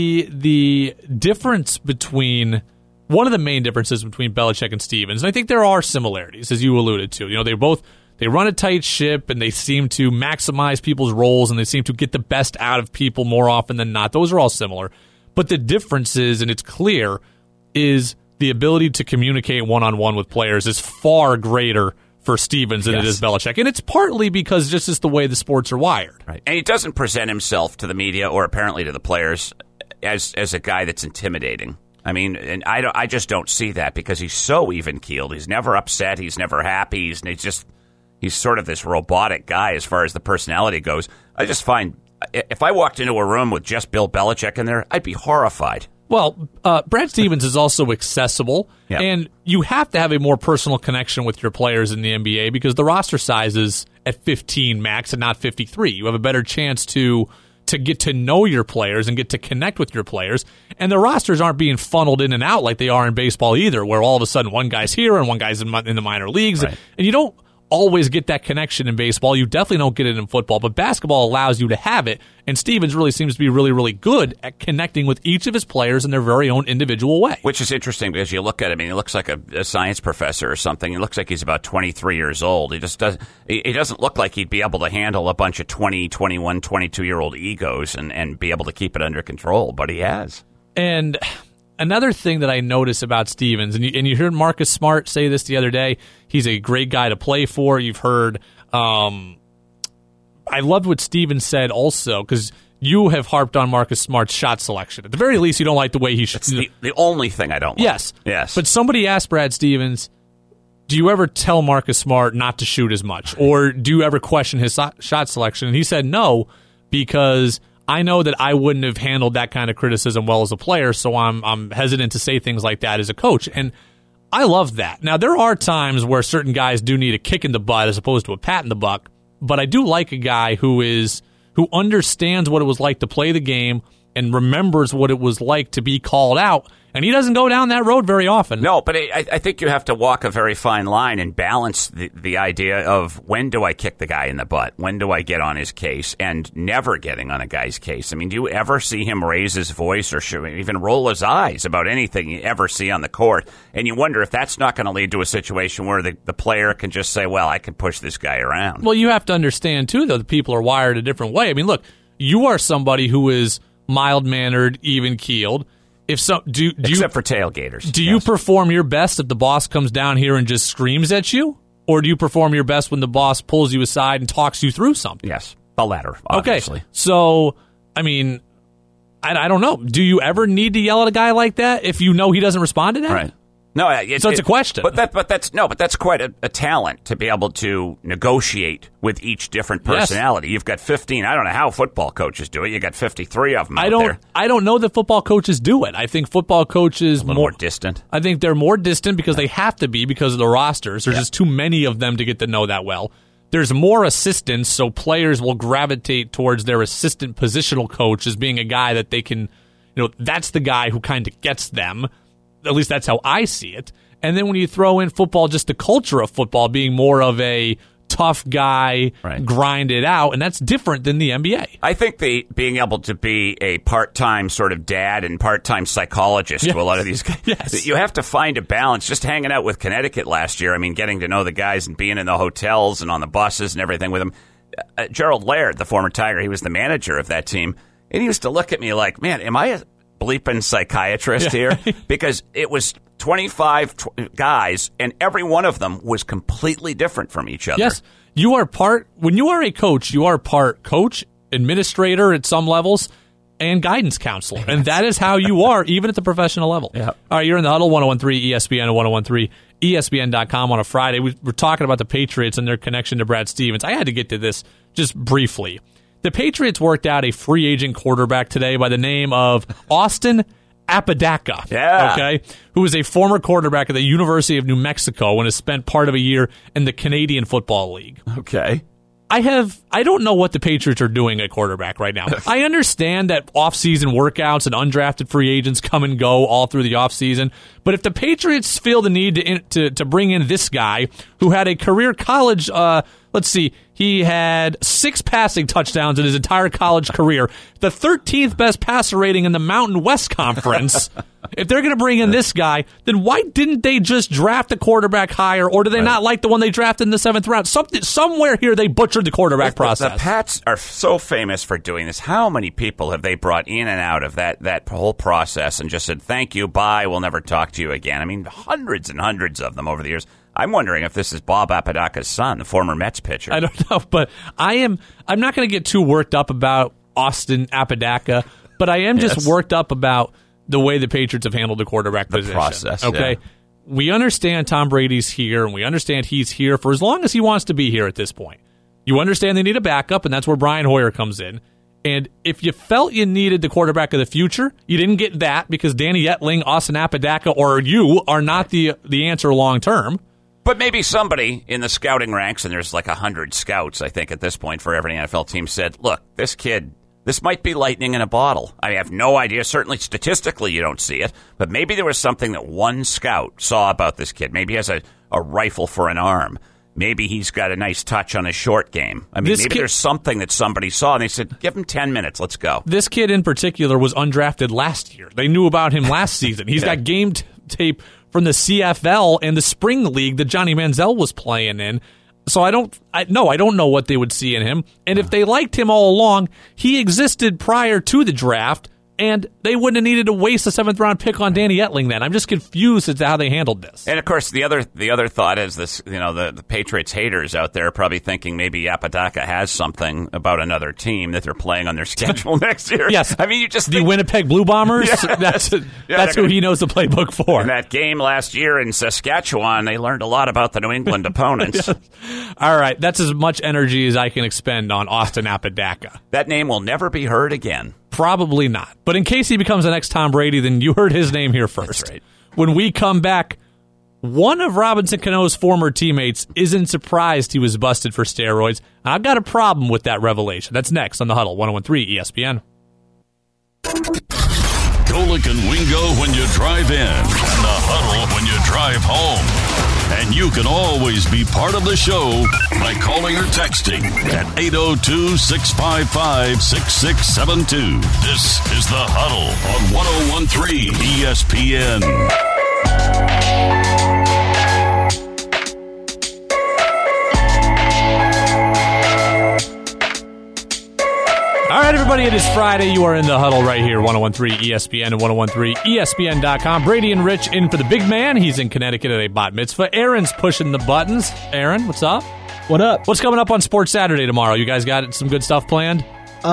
Speaker 2: the difference between... One of the main differences between Belichick and Stevens, and I think there are similarities, as you alluded to. They run a tight ship, and they seem to maximize people's roles, and they seem to get the best out of people more often than not. Those are all similar. But the difference is, and it's clear, is the ability to communicate one-on-one with players is far greater for Stevens than it is Belichick. And it's partly because just is the way the sports are wired.
Speaker 3: Right. And he doesn't present himself to the media or apparently to the players as a guy that's intimidating. I mean, and I just don't see that because he's so even-keeled. He's never upset. He's never happy. He's sort of this robotic guy as far as the personality goes. I just find if I walked into a room with just Bill Belichick in there, I'd be horrified.
Speaker 2: Well, Brad Stevens is also accessible, and you have to have a more personal connection with your players in the NBA because the roster size is at 15 max and not 53. You have a better chance to get to know your players and get to connect with your players, and the rosters aren't being funneled in and out like they are in baseball either, where all of a sudden one guy's here and one guy's in the minor leagues, and you don't always get that connection in baseball. You definitely don't get it in football, but basketball allows you to have it, and Stevens really seems to be really, really good at connecting with each of his players in their very own individual way.
Speaker 3: Which is interesting because you look at him, and he looks like a science professor or something. He looks like he's about 23 years old. He doesn't look like he'd be able to handle a bunch of 20, 21, 22-year-old egos and be able to keep it under control, but he has.
Speaker 2: And another thing that I notice about Stevens, and you heard Marcus Smart say this the other day, he's a great guy to play for. You've heard, I loved what Stevens said also, because you have harped on Marcus Smart's shot selection. At the very least, you don't like the way he shoots.
Speaker 3: That's the only thing I don't like.
Speaker 2: Yes. But somebody asked Brad Stevens, do you ever tell Marcus Smart not to shoot as much? Or do you ever question his shot selection? And he said no, because I know that I wouldn't have handled that kind of criticism well as a player, so I'm hesitant to say things like that as a coach. And I love that. Now, there are times where certain guys do need a kick in the butt as opposed to a pat in the butt, but I do like a guy who understands what it was like to play the game, and remembers what it was like to be called out. And he doesn't go down that road very often.
Speaker 3: No, but I think you have to walk a very fine line and balance the idea of when do I kick the guy in the butt? When do I get on his case? And never getting on a guy's case. I mean, do you ever see him raise his voice or even roll his eyes about anything you ever see on the court? And you wonder if that's not going to lead to a situation where the player can just say, well, I can push this guy around.
Speaker 2: Well, you have to understand, too, though, the people are wired a different way. I mean, look, you are somebody who is mild-mannered, even-keeled.
Speaker 3: Except for tailgaters.
Speaker 2: Do you perform your best if the boss comes down here and just screams at you? Or do you perform your best when the boss pulls you aside and talks you through something?
Speaker 3: Yes, the latter, obviously.
Speaker 2: Okay, so, I mean, I don't know. Do you ever need to yell at a guy like that if you know he doesn't respond to that?
Speaker 3: Right. No,
Speaker 2: so it's a question.
Speaker 3: But that's quite a talent to be able to negotiate with each different personality. Yes. You've got 15. I don't know how football coaches do it. You got 53 of them out there.
Speaker 2: I don't know that football coaches do it. I think football coaches
Speaker 3: a little more distant.
Speaker 2: I think they're more distant because they have to be because of the rosters. There's just too many of them to get to know that well. There's more assistants, so players will gravitate towards their assistant positional coach as being a guy that they can, that's the guy who kind of gets them. At least that's how I see it. And then when you throw in football, just the culture of football being more of a tough guy, grind it out, and that's different than the NBA.
Speaker 3: I think being able to be a part-time sort of dad and part-time psychologist to a lot of these guys, you have to find a balance. Just hanging out with Connecticut last year, I mean, getting to know the guys and being in the hotels and on the buses and everything with them. Gerald Laird, the former Tiger, he was the manager of that team, and he used to look at me like, man, am I a bleeping psychiatrist here? Because it was 25 guys, and every one of them was completely different from each other.
Speaker 2: Yes, when you are a coach, you are part coach, administrator at some levels, and guidance counselor. And that is how you are, even at the professional level.
Speaker 3: Yeah.
Speaker 2: All right, you're in the Huddle, 101.3 ESPN and 101.3 ESPN.com on a Friday. We're talking about the Patriots and their connection to Brad Stevens. I had to get to this just briefly. The Patriots worked out a free agent quarterback today by the name of Austin Apodaca, who is a former quarterback at the University of New Mexico and has spent part of a year in the Canadian Football League.
Speaker 3: Okay.
Speaker 2: I don't know what the Patriots are doing at quarterback right now. I understand that off-season workouts and undrafted free agents come and go all through the off-season, but if the Patriots feel the need to bring in this guy who had a career college, let's see, he had 6 passing touchdowns in his entire college career, the 13th best passer rating in the Mountain West Conference. If they're going to bring in this guy, then why didn't they just draft a quarterback higher, or do they not like the one they drafted in the 7th round? Somewhere here they butchered the quarterback process.
Speaker 3: The Pats are so famous for doing this. How many people have they brought in and out of that whole process and just said, thank you, bye, we'll never talk to you again? I mean, hundreds and hundreds of them over the years. I'm wondering if this is Bob Apodaca's son, the former Mets pitcher.
Speaker 2: I don't know, but I'm not going to get too worked up about Austin Apodaca, but I am just worked up about the way the Patriots have handled the quarterback position.
Speaker 3: The process,
Speaker 2: okay?
Speaker 3: Yeah.
Speaker 2: We understand Tom Brady's here, and we understand he's here for as long as he wants to be here at this point. You understand they need a backup, and that's where Brian Hoyer comes in. And if you felt you needed the quarterback of the future, you didn't get that because Danny Etling, Austin Apodaca, or you are not the answer long term.
Speaker 3: But maybe somebody in the scouting ranks, and there's like 100 scouts, I think, at this point for every NFL team, said, look, this kid, this might be lightning in a bottle. I have no idea. Certainly statistically you don't see it. But maybe there was something that one scout saw about this kid. Maybe he has a rifle for an arm. Maybe he's got a nice touch on his short game. I mean, maybe there's something that somebody saw, and they said, give him 10 minutes, let's go.
Speaker 2: This kid in particular was undrafted last year. They knew about him last season. He's got game tape from the CFL and the Spring League that Johnny Manziel was playing in. So I don't know what they would see in him. And if they liked him all along, he existed prior to the draft, and they wouldn't have needed to waste a 7th-round pick on Danny Etling then. I'm just confused as to how they handled this.
Speaker 3: And, of course, the other thought is this, the Patriots haters out there are probably thinking maybe Apodaca has something about another team that they're playing on their schedule next year.
Speaker 2: Yes.
Speaker 3: I mean, you just
Speaker 2: the Winnipeg Blue Bombers, that's who he knows the playbook for.
Speaker 3: In that game last year in Saskatchewan, they learned a lot about the New England opponents.
Speaker 2: Yes. All right, that's as much energy as I can expend on Austin Apodaca.
Speaker 3: That name will never be heard again.
Speaker 2: Probably not. But in case he becomes the next Tom Brady, then you heard his name here first.
Speaker 3: That's right.
Speaker 2: When we come back, one of Robinson Cano's former teammates isn't surprised he was busted for steroids. I've got a problem with that revelation. That's next on The Huddle, 101.3 ESPN.
Speaker 1: Golic and Wingo when you drive in, and the Huddle when you drive home. And you can always be part of the show by calling or texting at 802-655-6672. This is the Huddle on 101.3 ESPN.
Speaker 2: All right, everybody, it is Friday. You are in the Huddle right here, 101.3 ESPN and 101.3ESPN.com. Brady and Rich in for the big man. He's in Connecticut at a bat mitzvah. Aaron's pushing the buttons. Aaron, what's up?
Speaker 4: What up?
Speaker 2: What's coming up on Sports Saturday tomorrow? You guys got some good stuff planned?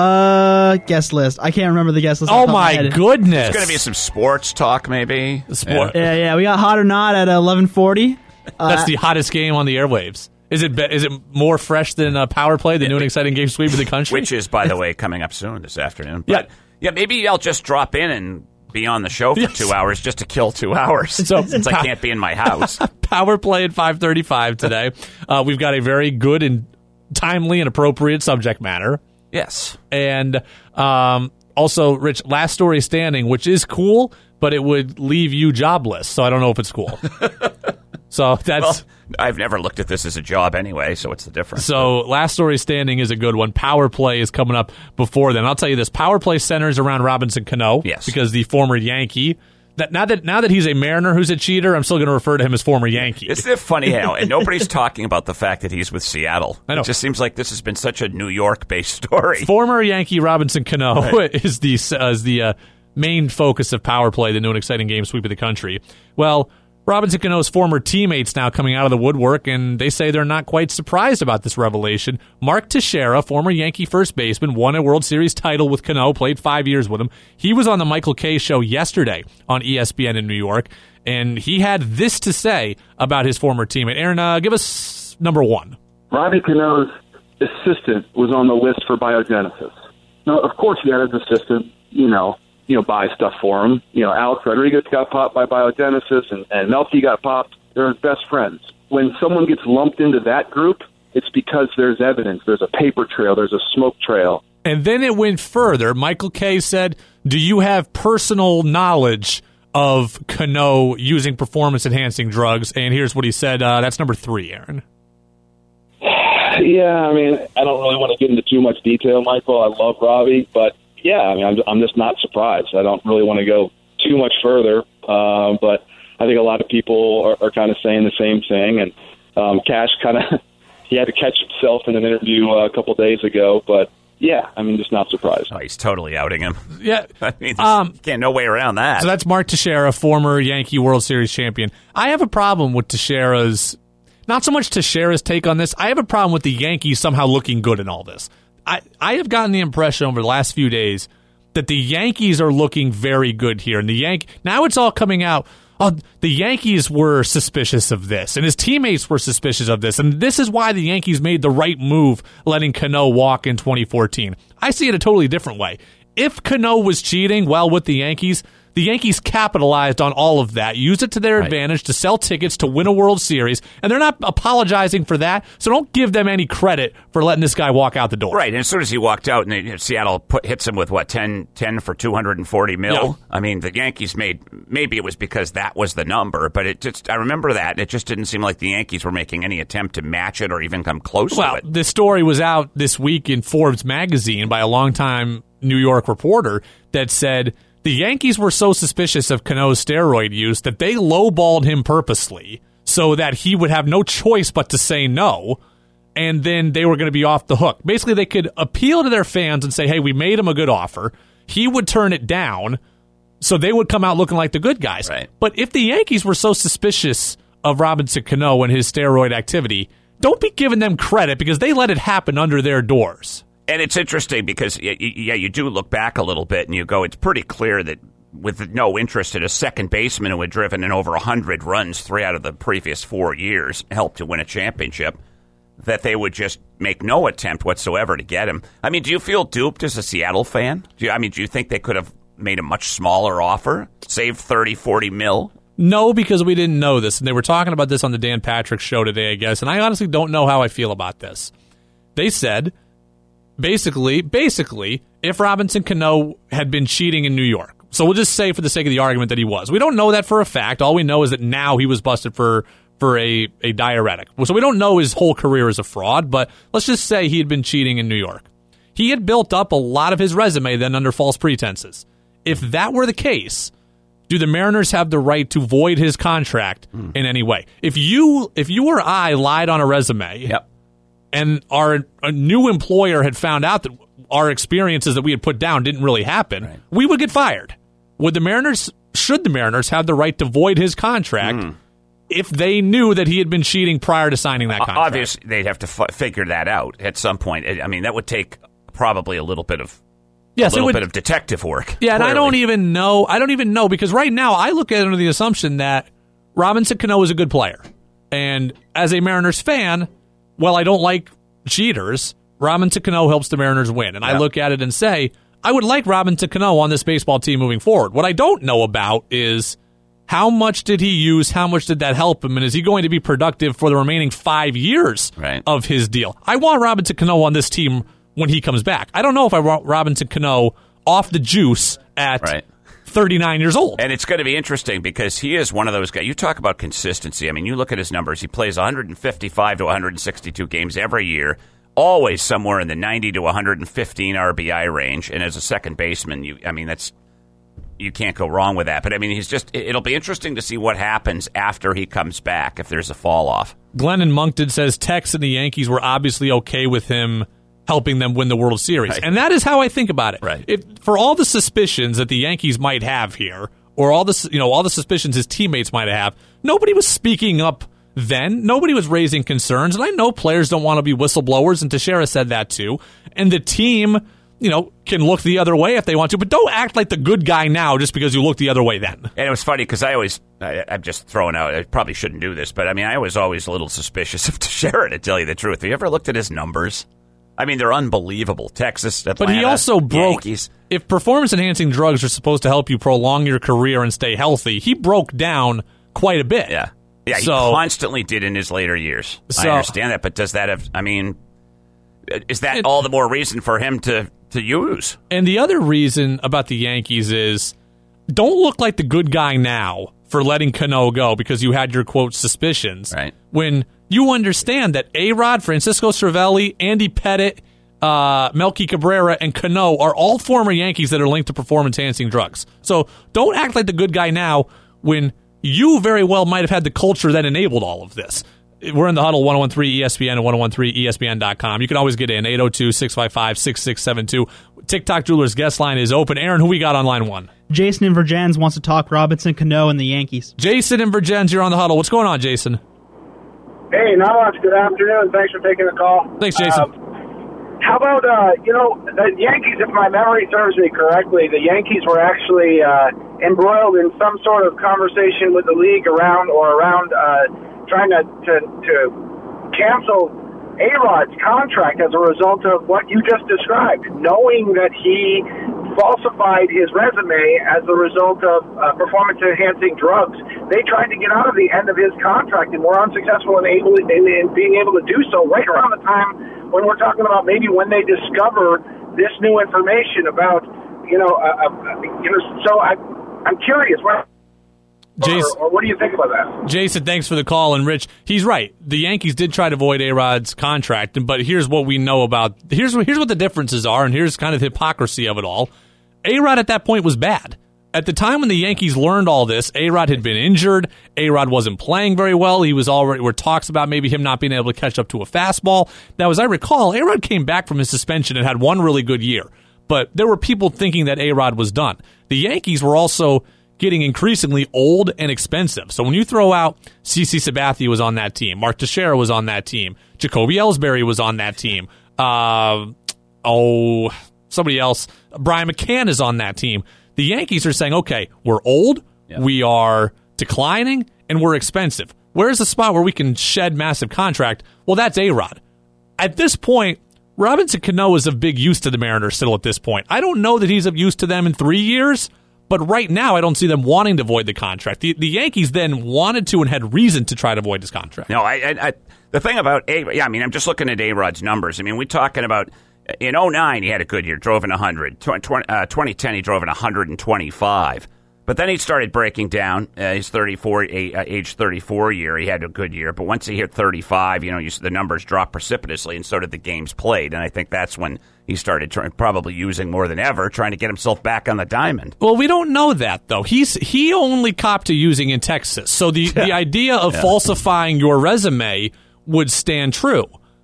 Speaker 4: Guest list. I can't remember the guest list.
Speaker 2: Oh, my goodness.
Speaker 3: There's going to be some sports talk, maybe.
Speaker 4: Yeah. We got Hot or Not at 11:40.
Speaker 2: That's the hottest game on the airwaves. Is it more fresh than Power Play, the new and exciting game sweep of the country?
Speaker 3: Which is, by the way, coming up soon this afternoon. But yeah, maybe I'll just drop in and be on the show for 2 hours just to kill 2 hours since I can't be in my house.
Speaker 2: Power Play at 5:35 today. We've got a very good and timely and appropriate subject matter.
Speaker 3: Yes.
Speaker 2: And also, Rich, last story standing, which is cool, but it would leave you jobless. So I don't know if it's cool. So that's...
Speaker 3: Well, I've never looked at this as a job anyway, so what's the difference?
Speaker 2: So last story standing is a good one. Power Play is coming up before then. I'll tell you this. Power Play centers around Robinson Cano.
Speaker 3: Yes. Because
Speaker 2: the former Yankee... Now that he's a Mariner who's a cheater, I'm still going to refer to him as former Yankee.
Speaker 3: Isn't it funny how and nobody's talking about the fact that he's with Seattle?
Speaker 2: I know.
Speaker 3: It just seems like this has been such a New York-based story.
Speaker 2: Former Yankee Robinson Cano is the main focus of Power Play, the new and exciting game sweep of the country. Well, Robinson Cano's former teammates now coming out of the woodwork, and they say they're not quite surprised about this revelation. Mark Teixeira, former Yankee first baseman, won a World Series title with Cano, played 5 years with him. He was on the Michael Kay show yesterday on ESPN in New York, and he had this to say about his former teammate. Aaron, give us number one.
Speaker 6: Robbie Cano's assistant was on the list for biogenesis. Now, of course, he had his assistant, buy stuff for him. Alex Rodriguez got popped by biogenesis, and Melky got popped. They're his best friends. When someone gets lumped into that group, it's because there's evidence. There's a paper trail. There's a smoke trail.
Speaker 2: And then it went further. Michael Kay said, do you have personal knowledge of Cano using performance-enhancing drugs? And here's what he said. That's number 3, Aaron.
Speaker 6: Yeah, I don't really want to get into too much detail, Michael. I love Robbie, but yeah, I'm just not surprised. I don't really want to go too much further, but I think a lot of people are kind of saying the same thing. And Cash he had to catch himself in an interview a couple days ago, but yeah, just not surprised.
Speaker 3: Oh, he's totally outing him.
Speaker 2: Yeah,
Speaker 3: can't no way around that.
Speaker 2: So that's Mark Teixeira, former Yankee World Series champion. I have a problem with Teixeira's, not so much Teixeira's take on this. I have a problem with the Yankees somehow looking good in all this. I have gotten the impression over the last few days that the Yankees are looking very good here. And now it's all coming out, the Yankees were suspicious of this, and his teammates were suspicious of this, and this is why the Yankees made the right move letting Cano walk in 2014. I see it a totally different way. If Cano was cheating with the Yankees capitalized on all of that, used it to their advantage to sell tickets to win a World Series, and they're not apologizing for that, so don't give them any credit for letting this guy walk out the door.
Speaker 3: Right, and as soon as he walked out, and Seattle hits him with, 10 for $240 million? Yeah. The Yankees maybe it was because that was the number, but I remember that, and it just didn't seem like the Yankees were making any attempt to match it or even come close to it.
Speaker 2: Well, the story was out this week in Forbes magazine by a longtime New York reporter that said the Yankees were so suspicious of Cano's steroid use that they lowballed him purposely so that he would have no choice but to say no, and then they were going to be off the hook. Basically, they could appeal to their fans and say, hey, we made him a good offer. He would turn it down, so they would come out looking like the good guys.
Speaker 3: Right.
Speaker 2: But if the Yankees were so suspicious of Robinson Cano and his steroid activity, don't be giving them credit because they let it happen under their doors.
Speaker 3: And it's interesting because, you do look back a little bit and you go, it's pretty clear that with no interest in a second baseman who had driven in over 100 runs 3 out of the previous 4 years, helped to win a championship, that they would just make no attempt whatsoever to get him. Do you feel duped as a Seattle fan? Do you think they could have made a much smaller offer, saved $30-40 million?
Speaker 2: No, because we didn't know this. And they were talking about this on the Dan Patrick show today, I guess. And I honestly don't know how I feel about this. They said, basically, if Robinson Cano had been cheating in New York. So we'll just say for the sake of the argument that he was. We don't know that for a fact. All we know is that now he was busted for a diuretic. So we don't know his whole career as a fraud, but let's just say he had been cheating in New York. He had built up a lot of his resume then under false pretenses. If that were the case, do the Mariners have the right to void his contract in any way? If you or I lied on a resume, and a new employer had found out that our experiences that we had put down didn't really happen, we would get fired. Should the Mariners have the right to void his contract if they knew that he had been cheating prior to signing that contract?
Speaker 3: Obviously, they'd have to figure that out at some point. I mean, that would take probably a little bit of bit of detective work.
Speaker 2: Yeah, and
Speaker 3: clearly.
Speaker 2: I don't even know because right now I look at it under the assumption that Robinson Cano is a good player. And as a Mariners fan, while I don't like cheaters, Robinson Cano helps the Mariners win. And I look at it and say, I would like Robinson Cano on this baseball team moving forward. What I don't know about is how much did he use, how much did that help him, and is he going to be productive for the remaining 5 years of his deal? I want Robinson Cano on this team when he comes back. I don't know if I want Robinson Cano off the juice at 39 years old.
Speaker 3: And it's going to be interesting because he is one of those guys. You talk about consistency. I mean, you look at his numbers. He plays 155 to 162 games every year, always somewhere in the 90 to 115 RBI range. And as a second baseman, you can't go wrong with that. But, I mean, it'll be interesting to see what happens after he comes back if there's a fall off.
Speaker 2: Glenn in Moncton says Tex and the Yankees were obviously okay with him helping them win the World Series. Right. And that is how I think about it. For all the suspicions that the Yankees might have here, or all the suspicions his teammates might have, nobody was speaking up then. Nobody was raising concerns. And I know players don't want to be whistleblowers, and Teixeira said that too. And the team, can look the other way if they want to, but don't act like the good guy now just because you look the other way then.
Speaker 3: And it was funny because I'm just throwing out, I probably shouldn't do this, but I mean, I was always a little suspicious of Teixeira, to tell you the truth. Have you ever looked at his numbers? I mean, they're unbelievable. Texas, Atlanta,
Speaker 2: but he also broke.
Speaker 3: Yankees.
Speaker 2: If performance-enhancing drugs are supposed to help you prolong your career and stay healthy, he broke down quite a bit.
Speaker 3: Yeah, he constantly did in his later years. I understand that, but does that have? I mean, is that all the more reason for him to use?
Speaker 2: And the other reason about the Yankees is, don't look like the good guy now for letting Cano go because you had your, quote, suspicions.
Speaker 3: Right.
Speaker 2: When you understand that A-Rod, Francisco Cervelli, Andy Pettitte, Melky Cabrera, and Cano are all former Yankees that are linked to performance-enhancing drugs. So don't act like the good guy now when you very well might have had the culture that enabled all of this. We're in the Huddle, 1013 ESPN and 1013ESPN.com. You can always get in, 802-655-6672. TikTok Jewelers guest line is open. Aaron, who we got on line one?
Speaker 4: Jason in Virgins wants to talk Robinson Cano and the Yankees.
Speaker 2: Jason in Virgins, you're on the Huddle. What's going on, Jason?
Speaker 7: Hey, not much. Good afternoon. Thanks for taking the call.
Speaker 2: Thanks, Jason.
Speaker 7: How about, the Yankees, if my memory serves me correctly, the Yankees were actually embroiled in some sort of conversation with the league around trying to cancel A-Rod's contract as a result of what you just described, knowing that he falsified his resume as a result of performance-enhancing drugs. They tried to get out of the end of his contract and were unsuccessful in being able to do so right around the time when we're talking about maybe when they discover this new information about, so I'm curious.
Speaker 2: Jason,
Speaker 7: or what do you think about that?
Speaker 2: Jason, thanks for the call. And Rich, he's right. The Yankees did try to void A-Rod's contract, but here's what we know about. Here's what the differences are, and here's kind of the hypocrisy of it all. A-Rod at that point was bad. At the time when the Yankees learned all this, A-Rod had been injured. A-Rod wasn't playing very well. He was already, were talks about maybe him not being able to catch up to a fastball. Now, as I recall, A-Rod came back from his suspension and had one really good year. But there were people thinking that A-Rod was done. The Yankees were also getting increasingly old and expensive. So when you throw out CeCe Sabathia was on that team, Mark Teixeira was on that team, Jacoby Ellsbury was on that team, somebody else, Brian McCann is on that team. The Yankees are saying, okay, we're old, we are declining, and we're expensive. Where's the spot where we can shed massive contract? Well, that's A-Rod. At this point, Robinson Cano is of big use to the Mariners still at this point. I don't know that he's of use to them in 3 years, but right now I don't see them wanting to void the contract. The Yankees then wanted to and had reason to try to void his contract.
Speaker 3: No, the thing about I'm just looking at A-Rod's numbers. I mean, we're talking about In 2009, he had a good year, drove in 100. 2010, he drove in 125. But then he started breaking down. He's 34, age 34 year. He had a good year. But once he hit 35, the numbers dropped precipitously, and so did the games played. And I think that's when he started probably using more than ever, trying to get himself back on the diamond.
Speaker 2: Well, we don't know that, though. He only copped to using in Texas. So the idea of falsifying your resume would stand true.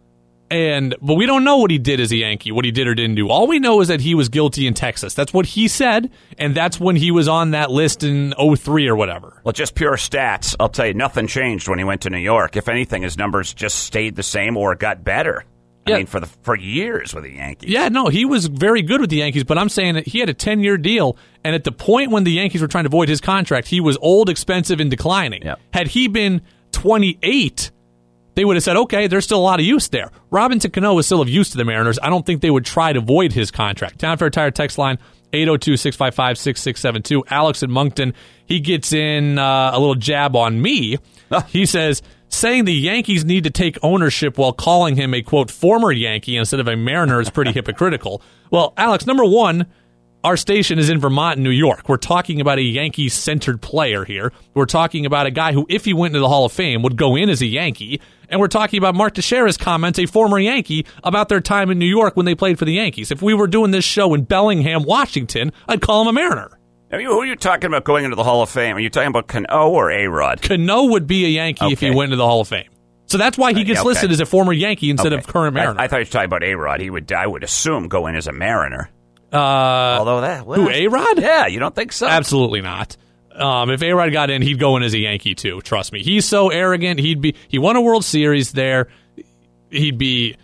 Speaker 2: But we don't know what he did as a Yankee, what he did or didn't do. All we know is that he was guilty in Texas. That's what he said, and that's when he was on that list in 2003 or whatever.
Speaker 3: Well, just pure stats. I'll tell you, nothing changed when he went to New York. If anything, his numbers just stayed the same or got better. I mean, for years with the Yankees.
Speaker 2: Yeah, no, he was very good with the Yankees, but I'm saying that he had a 10-year deal, and at the point when the Yankees were trying to void his contract, he was old, expensive, and declining.
Speaker 3: Yep.
Speaker 2: Had he been 28, they would have said, okay, there's still a lot of use there. Robinson Cano was still of use to the Mariners. I don't think they would try to void his contract. Town Fair Tire text line, 802-655-6672. Alex in Moncton, he gets in a little jab on me. He says, saying the Yankees need to take ownership while calling him a, quote, former Yankee instead of a Mariner is pretty hypocritical. Well, Alex, number one, our station is in Vermont and New York. We're talking about a Yankee-centered player here. We're talking about a guy who, if he went into the Hall of Fame, would go in as a Yankee. And we're talking about Mark Teixeira's comments, a former Yankee, about their time in New York when they played for the Yankees. If we were doing this show in Bellingham, Washington, I'd call him a Mariner.
Speaker 3: Who are you talking about going into the Hall of Fame? Are you talking about Cano or A-Rod?
Speaker 2: Cano would be a Yankee if he went into the Hall of Fame. So that's why he gets listed as a former Yankee instead of current Mariner.
Speaker 3: I thought you were talking about A-Rod. I would assume go in as a Mariner. Although
Speaker 2: who, A-Rod?
Speaker 3: Yeah, you don't think so?
Speaker 2: Absolutely not. If A-Rod got in, he'd go in as a Yankee too. Trust me. He's so arrogant. He won a World Series there. It'd be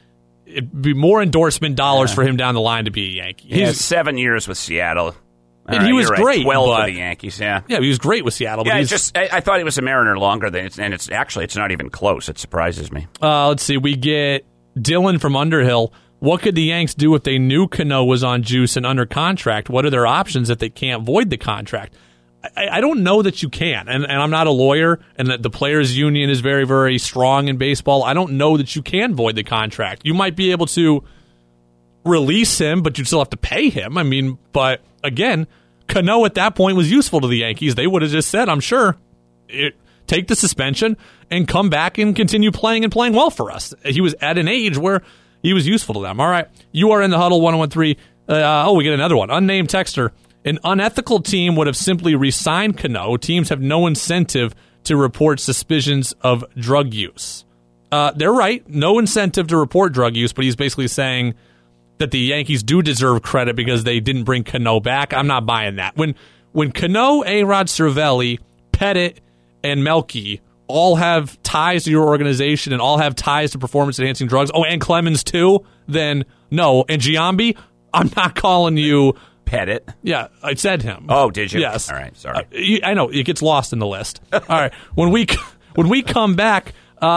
Speaker 2: more endorsement dollars for him down the line to be a Yankee.
Speaker 3: He has 7 years with Seattle.
Speaker 2: And he was great.
Speaker 3: 12 for the Yankees, yeah.
Speaker 2: Yeah, he was great with Seattle. But
Speaker 3: I thought he was a Mariner longer than and it's not even close. It surprises me.
Speaker 2: Let's see. We get Dylan from Underhill. What could the Yanks do if they knew Cano was on juice and under contract? What are their options if they can't void the contract? I don't know that you can, and I'm not a lawyer, and that the players' union is very, very strong in baseball. I don't know that you can void the contract. You might be able to release him, but you'd still have to pay him. I mean, but again, Cano at that point was useful to the Yankees. They would have just said, I'm sure, take the suspension and come back and continue playing and playing well for us. He was at an age where he was useful to them. All right, you are in the huddle, 1013. We get another one. Unnamed texter. An unethical team would have simply re-signed Cano. Teams have no incentive to report suspicions of drug use. They're right. No incentive to report drug use, but he's basically saying that the Yankees do deserve credit because they didn't bring Cano back. I'm not buying that. When Cano, A-Rod, Cervelli, Pettit, and Melky all have ties to your organization and all have ties to performance-enhancing drugs, and Clemens too, then no. And Giambi, I'm not calling you...
Speaker 3: Pettit.
Speaker 2: Yeah, I said him.
Speaker 3: Oh, did you?
Speaker 2: Yes.
Speaker 3: All right, sorry.
Speaker 2: I know, it gets lost in the list. All right, when we come back,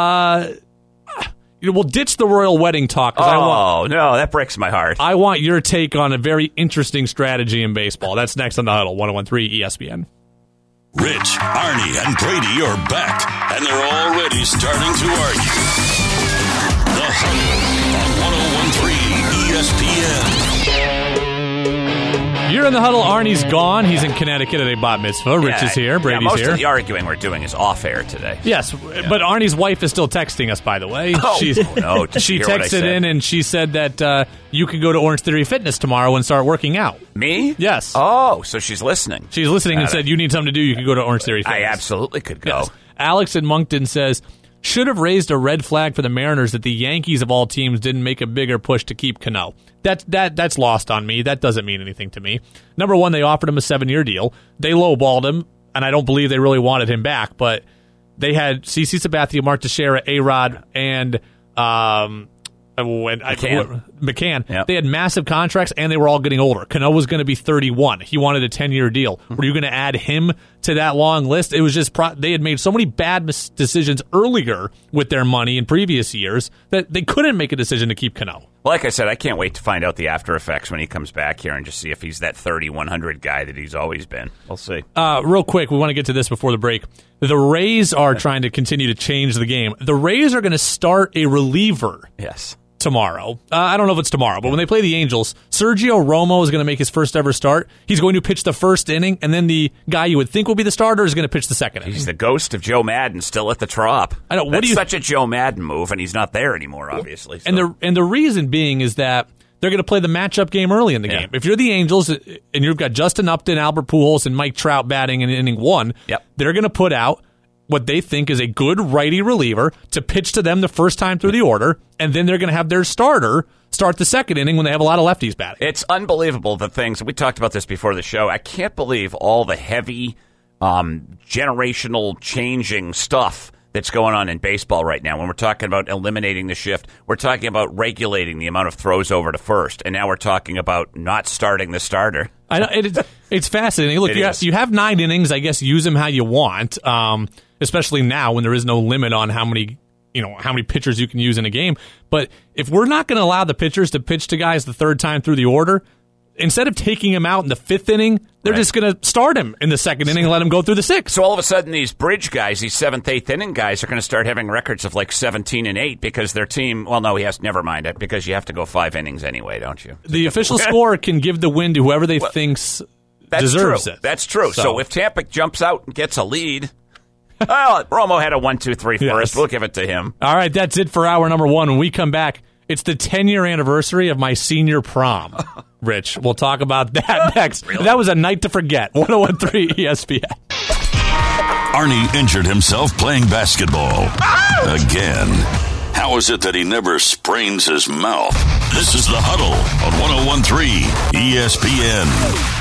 Speaker 2: we'll ditch the royal wedding talk.
Speaker 3: No, that breaks my heart.
Speaker 2: I want your take on a very interesting strategy in baseball. That's next on the Huddle, 101.3 ESPN.
Speaker 1: Rich, Arnie, and Brady are back, and they're already starting to argue. The Huddle on 101.3 ESPN.
Speaker 2: You're in the Huddle. Arnie's gone. He's in Connecticut at a bat mitzvah. Rich is here. Brady's
Speaker 3: most
Speaker 2: here.
Speaker 3: Most of the arguing we're doing is off air today.
Speaker 2: Yes, but Arnie's wife is still texting us, by the way.
Speaker 3: She
Speaker 2: texted in and she said that you can go to Orange Theory Fitness tomorrow and start working out.
Speaker 3: Me?
Speaker 2: Yes.
Speaker 3: Oh, so she's listening.
Speaker 2: She's listening and said you need something to do. You can go to Orange Theory Fitness.
Speaker 3: I absolutely could go.
Speaker 2: Yes. Alex in Moncton says, should have raised a red flag for the Mariners that the Yankees of all teams didn't make a bigger push to keep Cano. That's lost on me. That doesn't mean anything to me. Number one, they offered him a 7-year deal. They lowballed him, and I don't believe they really wanted him back, but they had CC Sabathia, Mark Teixeira, A-Rod, and McCann.
Speaker 3: Yep.
Speaker 2: They had massive contracts, and they were all getting older. Cano was going to be 31. He wanted a 10-year deal. Were you going to add him to that long list? It was just they had made so many bad decisions earlier with their money in previous years that they couldn't make a decision to keep Cano.
Speaker 3: Well, like I said, I can't wait to find out the after effects when he comes back here and just see if he's that 3,100 guy that he's always been. We'll see.
Speaker 2: Real quick, we want to get to this before the break. The Rays are trying to continue to change the game. The Rays are going to start a reliever.
Speaker 3: Yes.
Speaker 2: tomorrow. I don't know if it's tomorrow, but when they play the Angels, Sergio Romo is going to make his first ever start. He's going to pitch the first inning, and then the guy you would think will be the starter is going to pitch the second inning.
Speaker 3: He's the ghost of Joe Madden still at the Trop.
Speaker 2: I know.
Speaker 3: That's such a Joe Madden move, and he's not there anymore, obviously. So.
Speaker 2: And the reason being is that they're going to play the matchup game early in the game. If you're the Angels and you've got Justin Upton, Albert Pujols, and Mike Trout batting in inning one, they're going to put out what they think is a good righty reliever to pitch to them the first time through the order, and then they're going to have their starter start the second inning when they have a lot of lefties batting.
Speaker 3: It's unbelievable, the things. We talked about this before the show. I can't believe all the heavy generational changing stuff that's going on in baseball right now. When we're talking about eliminating the shift, we're talking about regulating the amount of throws over to first, and now we're talking about not starting the starter.
Speaker 2: I know, it's fascinating. Look, you have 9 innings. I guess use them how you want, especially now when there is no limit on how many pitchers you can use in a game. But if we're not going to allow the pitchers to pitch to guys the third time through the order, instead of taking him out in the 5th inning, they're just going to start him in the 2nd inning and let him go through the 6th.
Speaker 3: So all of a sudden, these bridge guys, these 7th, 8th inning guys, are going to start having records of like 17-8 because their team. Well, no, never mind it, because you have to go 5 innings anyway, don't you?
Speaker 2: The official score can give the win to whoever they thinks deserves it.
Speaker 3: That's true. So if Tampa jumps out and gets a lead. Well, Romo had a 1-2-3 first. We'll give it to him.
Speaker 2: All right, that's it for hour number 1. When we come back, it's the 10-year anniversary of my senior prom. Rich, we'll talk about that next. Really? That was a night to forget. 101.3 ESPN.
Speaker 1: Arnie injured himself playing basketball. Again. How is it that he never sprains his mouth? This is The Huddle on 101.3 ESPN.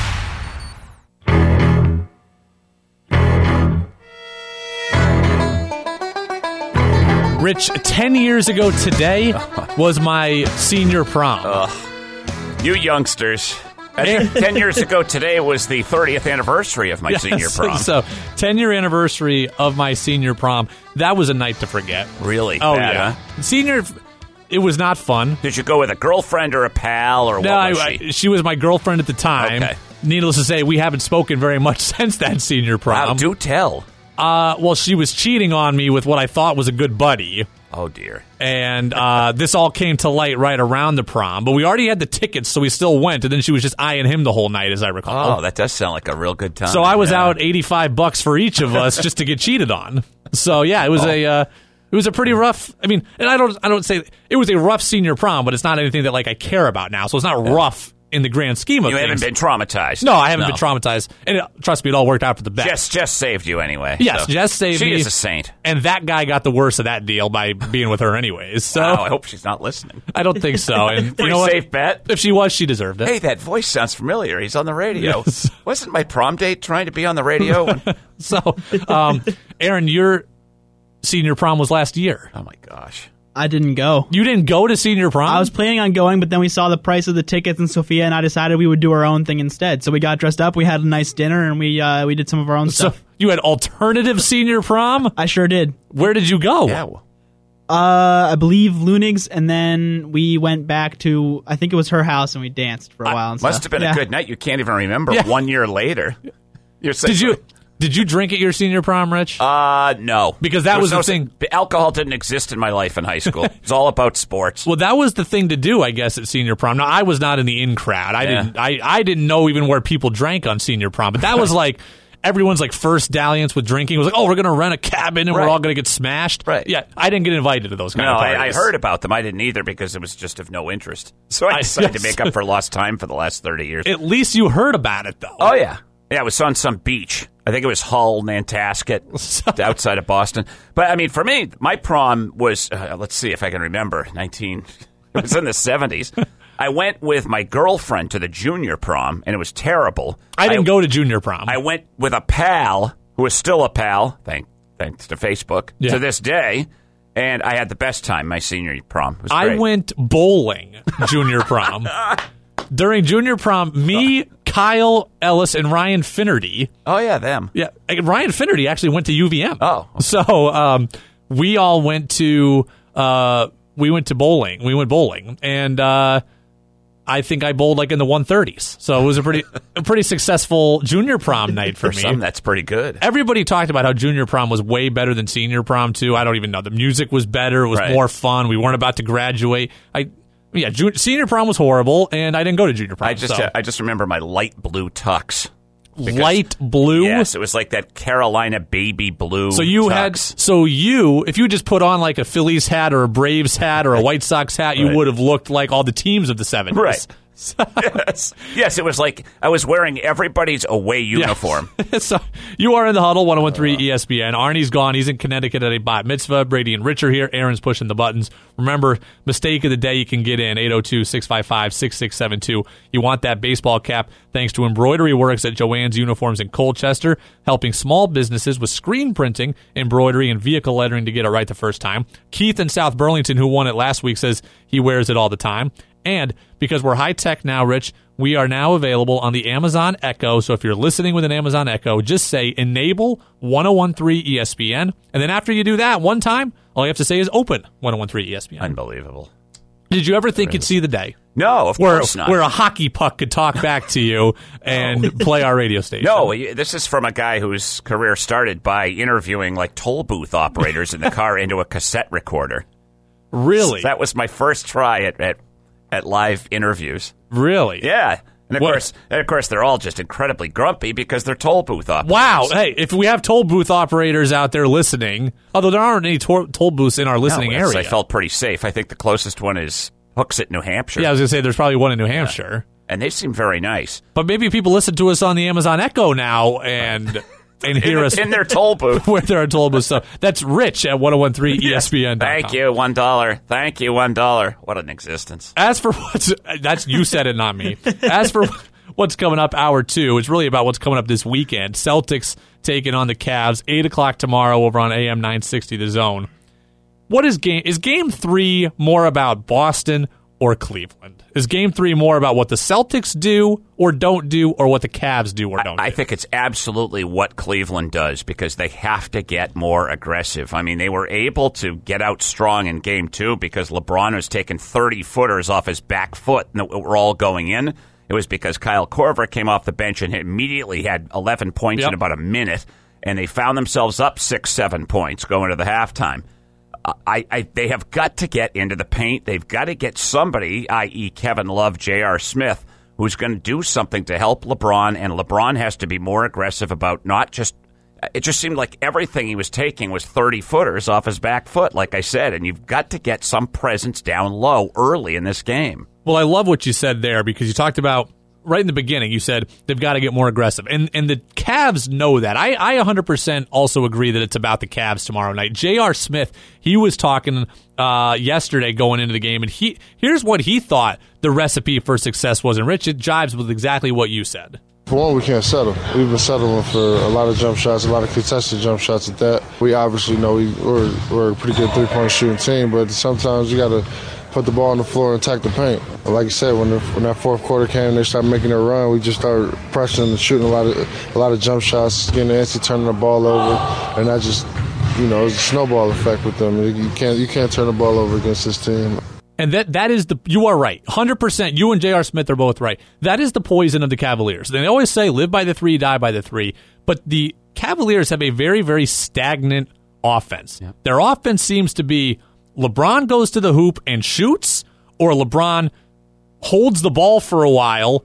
Speaker 2: Rich, 10 years ago today was my senior prom.
Speaker 3: You youngsters. 10 years ago today was the 30th anniversary of my senior prom.
Speaker 2: So, 10-year anniversary of my senior prom. That was a night to forget.
Speaker 3: Really?
Speaker 2: Oh,
Speaker 3: bad,
Speaker 2: yeah.
Speaker 3: Huh?
Speaker 2: Senior, it was not fun.
Speaker 3: Did you go with a girlfriend or a pal, or what was she?
Speaker 2: She was my girlfriend at the time.
Speaker 3: Okay.
Speaker 2: Needless to say, we haven't spoken very much since that senior prom.
Speaker 3: Wow, do tell.
Speaker 2: Well, she was cheating on me with what I thought was a good buddy.
Speaker 3: Oh, dear.
Speaker 2: And this all came to light right around the prom. But we already had the tickets, so we still went. And then she was just eyeing him the whole night, as I recall.
Speaker 3: Oh, that does sound like a real good time.
Speaker 2: So I was out $85 for each of us just to get cheated on. So, yeah, it was it was a pretty rough. I mean, and I don't say it was a rough senior prom, but it's not anything that I care about now. So it's not rough in the grand scheme of things.
Speaker 3: You haven't been traumatized.
Speaker 2: No, I haven't been traumatized. And trust me, it all worked out for the best.
Speaker 3: Jess saved you anyway.
Speaker 2: Yes, Jess saved me.
Speaker 3: She is a saint.
Speaker 2: And that guy got the worst of that deal by being with her anyways. So
Speaker 3: wow, I hope she's not listening.
Speaker 2: I don't think so. And
Speaker 3: pretty
Speaker 2: you know what?
Speaker 3: Safe bet.
Speaker 2: If she was, she deserved it.
Speaker 3: Hey, that voice sounds familiar. He's on the radio.
Speaker 2: Yes.
Speaker 3: Wasn't my prom date trying to be on the radio?
Speaker 2: So, Aaron, your senior prom was last year.
Speaker 3: Oh, my gosh.
Speaker 4: I didn't go.
Speaker 2: You didn't go to senior prom?
Speaker 4: I was planning on going, but then we saw the price of the tickets in Sophia, and I decided we would do our own thing instead. So we got dressed up, we had a nice dinner, and we did some of our own stuff.
Speaker 2: So you had alternative senior prom?
Speaker 4: I sure did.
Speaker 2: Where did you go?
Speaker 3: Yeah.
Speaker 4: I believe Lunig's, and then we went back to, I think it was her house, and we danced for a while. And
Speaker 3: must have been a good night. You can't even remember 1 year later.
Speaker 2: Did you drink at your senior prom, Rich?
Speaker 3: No.
Speaker 2: Because that was the thing.
Speaker 3: Alcohol didn't exist in my life in high school. It was all about sports.
Speaker 2: Well, that was the thing to do, I guess, at senior prom. Now, I was not in the in crowd. I didn't know even where people drank on senior prom. But that was like everyone's first dalliance with drinking. It was like, oh, we're going to rent a cabin and we're all going to get smashed.
Speaker 3: Right.
Speaker 2: Yeah, I didn't get invited to those kind of parties.
Speaker 3: I heard about them. I didn't either because it was just of no interest. So I decided to make up for lost time for the last 30 years.
Speaker 2: At least you heard about it, though.
Speaker 3: Oh, yeah. Yeah, it was on some beach. I think it was Hull, Nantasket, outside of Boston. But, I mean, for me, my prom was, let's see if I can remember, it was in the 70s. I went with my girlfriend to the junior prom, and it was terrible.
Speaker 2: I didn't go to junior prom.
Speaker 3: I went with a pal, who is still a pal, thanks to Facebook, to this day, and I had the best time, my senior prom. It was great.
Speaker 2: I went bowling junior prom. During junior prom, me, Kyle Ellis, and Ryan Finnerty.
Speaker 3: Oh, yeah, them.
Speaker 2: Yeah, Ryan Finnerty actually went to UVM.
Speaker 3: Oh.
Speaker 2: So we all went to bowling. We went bowling. And I think I bowled like in the 130s. So it was a pretty successful junior prom night for me.
Speaker 3: Some, that's pretty good.
Speaker 2: Everybody talked about how junior prom was way better than senior prom, too. I don't even know. The music was better. It was more fun. We weren't about to graduate. Senior prom was horrible, and I didn't go to junior prom.
Speaker 3: I just remember my light blue tux.
Speaker 2: Light blue?
Speaker 3: Yes, it was like that Carolina baby blue
Speaker 2: tux. If you just put on like a Phillies hat or a Braves hat or a White Sox hat, you would have looked like all the teams of the 70s.
Speaker 3: Right. Yes, it was like I was wearing everybody's away uniform.
Speaker 2: So you are in the huddle, 101.3 ESPN. Arnie's gone. He's in Connecticut at a bat mitzvah. Brady and Rich are here. Aaron's pushing the buttons. Remember, mistake of the day, you can get in, 802-655-6672. You want that baseball cap, thanks to Embroidery Works at Joann's Uniforms in Colchester, helping small businesses with screen printing, embroidery, and vehicle lettering to get it right the first time. Keith in South Burlington, who won it last week, says he wears it all the time. And because we're high-tech now, Rich, we are now available on the Amazon Echo. So if you're listening with an Amazon Echo, just say enable 101.3 ESPN. And then after you do that one time, all you have to say is open 101.3 ESPN.
Speaker 3: Unbelievable.
Speaker 2: Did you ever think you'd see the day?
Speaker 3: No, of course not.
Speaker 2: Where a hockey puck could talk back to you and play our radio station.
Speaker 3: No, this is from a guy whose career started by interviewing like toll booth operators in the car into a cassette recorder.
Speaker 2: Really?
Speaker 3: So that was my first try at live interviews.
Speaker 2: Really?
Speaker 3: Yeah. And of course, they're all just incredibly grumpy because they're toll booth operators.
Speaker 2: Wow. Hey, if we have toll booth operators out there listening, although there aren't any toll booths in our listening area.
Speaker 3: I felt pretty safe. I think the closest one is Hooksett, New Hampshire.
Speaker 2: Yeah, I was going to say there's probably one in New Hampshire.
Speaker 3: And they seem very nice.
Speaker 2: But maybe people listen to us on the Amazon Echo now and hear us
Speaker 3: in their toll booth.
Speaker 2: Where there are toll booths. So that's Rich at 101.3 ESPN.
Speaker 3: Thank you, $1. Thank you, $1. What an existence.
Speaker 2: As for that's you said it, not me. As for what's coming up, hour 2, it's really about what's coming up this weekend. Celtics taking on the Cavs, 8 o'clock tomorrow over on AM 960 The Zone. Is Game 3 more about Boston or Cleveland? Is Game 3 more about what the Celtics do or don't do, or what the Cavs do or don't do?
Speaker 3: I think it's absolutely what Cleveland does, because they have to get more aggressive. I mean, they were able to get out strong in Game 2 because LeBron was taking 30-footers off his back foot and were all going in. It was because Kyle Korver came off the bench and immediately had 11 points in about a minute, and they found themselves up 6-7 points going to the halftime. They have got to get into the paint. They've got to get somebody, i.e. Kevin Love, J.R. Smith, who's going to do something to help LeBron, and LeBron has to be more aggressive about not just – it just seemed like everything he was taking was 30-footers off his back foot, like I said, and you've got to get some presence down low early in this game.
Speaker 2: Well, I love what you said there, because you talked about – right in the beginning, you said they've got to get more aggressive. And the Cavs know that. I 100% also agree that it's about the Cavs tomorrow night. J.R. Smith, he was talking yesterday going into the game, and here's what he thought the recipe for success was. And Rich, it jives with exactly what you said.
Speaker 8: For one, we can't settle. We've been settling for a lot of jump shots, a lot of contested jump shots at that. We obviously know we're a pretty good three-point shooting team, but sometimes you got to put the ball on the floor and attack the paint. Like you said, when that fourth quarter came, they started making their run. We just started pressuring and shooting a lot of jump shots, getting antsy, turning the ball over, and that just, it's a snowball effect with them. You can't turn the ball over against this team.
Speaker 2: And that is you are right. 100%. You and J.R. Smith are both right. That is the poison of the Cavaliers. They always say, live by the 3, die by the 3. But the Cavaliers have a very, very stagnant offense. Yep. Their offense seems to be LeBron goes to the hoop and shoots, or LeBron holds the ball for a while,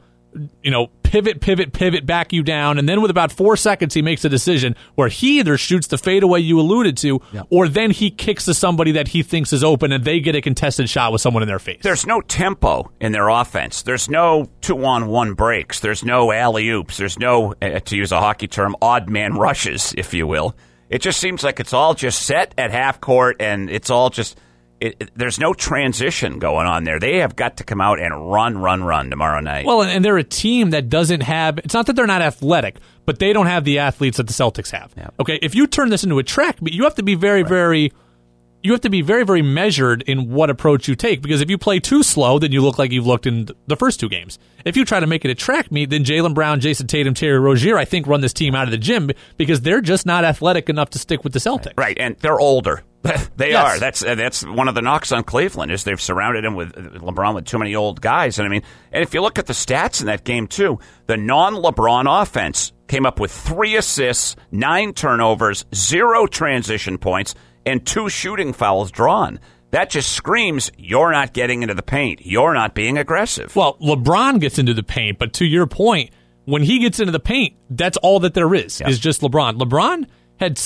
Speaker 2: pivot, back you down, and then with about 4 seconds he makes a decision where he either shoots the fadeaway you alluded to, or then he kicks to somebody that he thinks is open and they get a contested shot with someone in their face.
Speaker 3: There's no tempo in their offense. There's no 2-on-1 breaks. There's no alley-oops. There's no, to use a hockey term, odd man rushes, if you will. It just seems like it's all just set at half court, and it's all just there's no transition going on there. They have got to come out and run tomorrow night. Well,
Speaker 2: and they're a team that doesn't have – it's not that they're not athletic, but they don't have the athletes that the Celtics have. Yeah. Okay, if you turn this into a track meet, you have to be very, very – you have to be very, very measured in what approach you take, because if you play too slow, then you look like you've looked in the first 2 games. If you try to make it a track meet, then Jaylen Brown, Jason Tatum, Terry Rozier, I think, run this team out of the gym because they're just not athletic enough to stick with the Celtics.
Speaker 3: Right, and they're older. They are. That's one of the knocks on Cleveland is they've surrounded him with LeBron with too many old guys. And if you look at the stats in that game too, the non-LeBron offense came up with 3 assists, 9 turnovers, 0 transition points, and 2 shooting fouls drawn. That just screams you're not getting into the paint. You're not being aggressive.
Speaker 2: Well, LeBron gets into the paint, but to your point, when he gets into the paint, that's all that there is just LeBron. LeBron has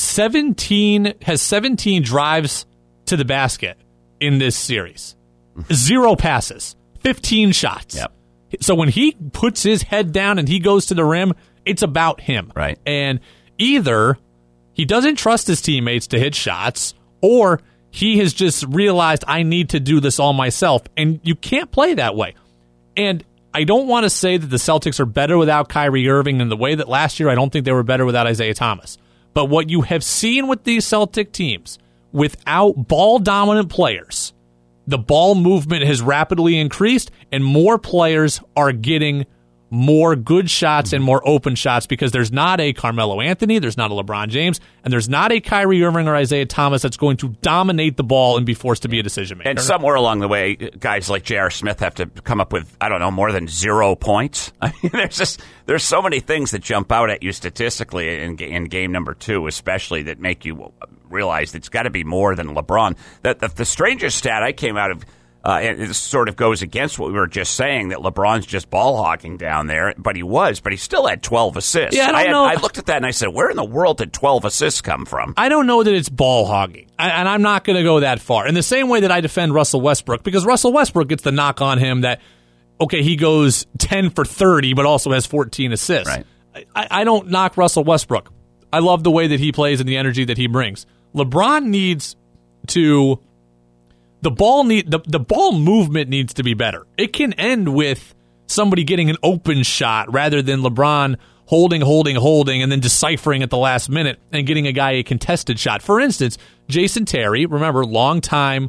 Speaker 2: 17 drives to the basket in this series. 0 passes, 15 shots.
Speaker 3: Yep.
Speaker 2: So when he puts his head down and he goes to the rim, it's about him.
Speaker 3: Right.
Speaker 2: And either he doesn't trust his teammates to hit shots, or he has just realized I need to do this all myself. And you can't play that way. And I don't want to say that the Celtics are better without Kyrie Irving in the way that last year I don't think they were better without Isaiah Thomas. But what you have seen with these Celtic teams, without ball-dominant players, the ball movement has rapidly increased, and more players are getting more good shots and more open shots because there's not a Carmelo Anthony, there's not a LeBron James, and there's not a Kyrie Irving or Isaiah Thomas that's going to dominate the ball and be forced to be a decision maker.
Speaker 3: And somewhere along the way, guys like J.R. Smith have to come up with, more than 0 points. I mean, there's so many things that jump out at you statistically in game number 2, especially that make you realize it's got to be more than LeBron. The strangest stat I came out of, and it sort of goes against what we were just saying, that LeBron's just ball hogging down there, but he still had 12 assists.
Speaker 2: Yeah,
Speaker 3: I looked at that and I said, where in the world did 12 assists come from?
Speaker 2: I don't know that it's ball hogging, and I'm not going to go that far. In the same way that I defend Russell Westbrook, because Russell Westbrook gets the knock on him that, okay, he goes 10 for 30, but also has 14 assists.
Speaker 3: Right.
Speaker 2: I don't knock Russell Westbrook. I love the way that he plays and the energy that he brings. LeBron needs to... The ball movement needs to be better. It can end with somebody getting an open shot rather than LeBron holding, and then deciphering at the last minute and getting a guy a contested shot. For instance, Jason Terry, remember, longtime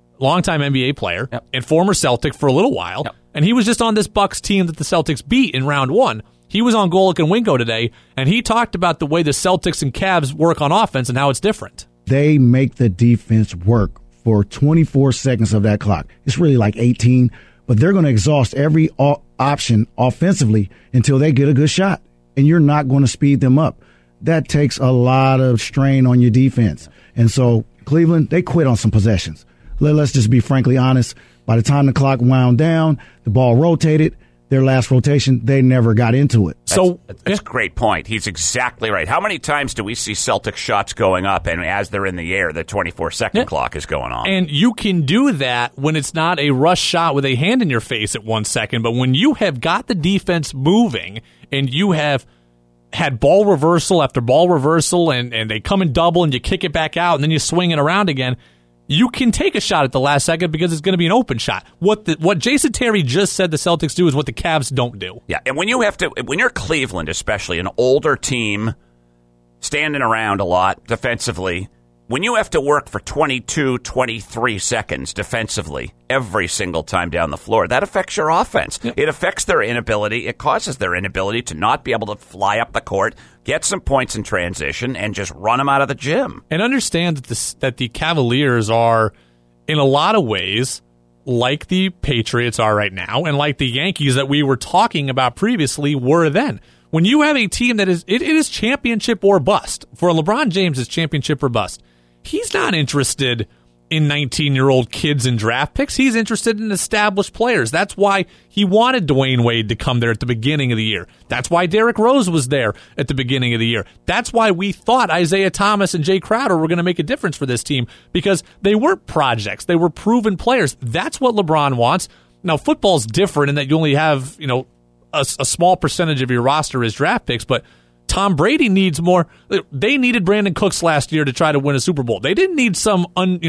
Speaker 2: NBA player and former Celtic for a little while, and he was just on this Bucks team that the Celtics beat in round 1. He was on Golic and Wingo today, and he talked about the way the Celtics and Cavs work on offense and how it's different.
Speaker 9: They make the defense work for 24 seconds of that clock. It's really like 18, but they're going to exhaust every option offensively until they get a good shot, and you're not going to speed them up. That takes a lot of strain on your defense. And so Cleveland, they quit on some possessions. Let's just be frankly honest. By the time the clock wound down, the ball rotated. Their last rotation, they never got into it.
Speaker 3: That's a great point. He's exactly right. How many times do we see Celtic shots going up, and as they're in the air, the 24-second clock is going on?
Speaker 2: And you can do that when it's not a rush shot with a hand in your face at 1 second, but when you have got the defense moving and you have had ball reversal after ball reversal and they come in double and you kick it back out and then you swing it around again, you can take a shot at the last second because it's going to be an open shot. What Jason Terry just said the Celtics do is what the Cavs don't do.
Speaker 3: Yeah, and when you're Cleveland, especially an older team, standing around a lot defensively, when you have to work for 22, 23 seconds defensively every single time down the floor, that affects your offense. Yep. It affects their inability. It causes their inability to not be able to fly up the court, get some points in transition, and just run them out of the gym.
Speaker 2: And understand that the Cavaliers are, in a lot of ways, like the Patriots are right now, and like the Yankees that we were talking about previously were then. When you have a team that is championship or bust. For LeBron James, it's championship or bust. He's not interested in 19-year-old kids and draft picks. He's interested in established players. That's why he wanted Dwayne Wade to come there at the beginning of the year. That's why Derrick Rose was there at the beginning of the year. That's why we thought Isaiah Thomas and Jay Crowder were going to make a difference for this team, because they weren't projects. They were proven players. That's what LeBron wants. Now, football's different in that you only have, a small percentage of your roster is draft picks, but Tom Brady needs more. They needed Brandon Cooks last year to try to win a Super Bowl. They didn't need some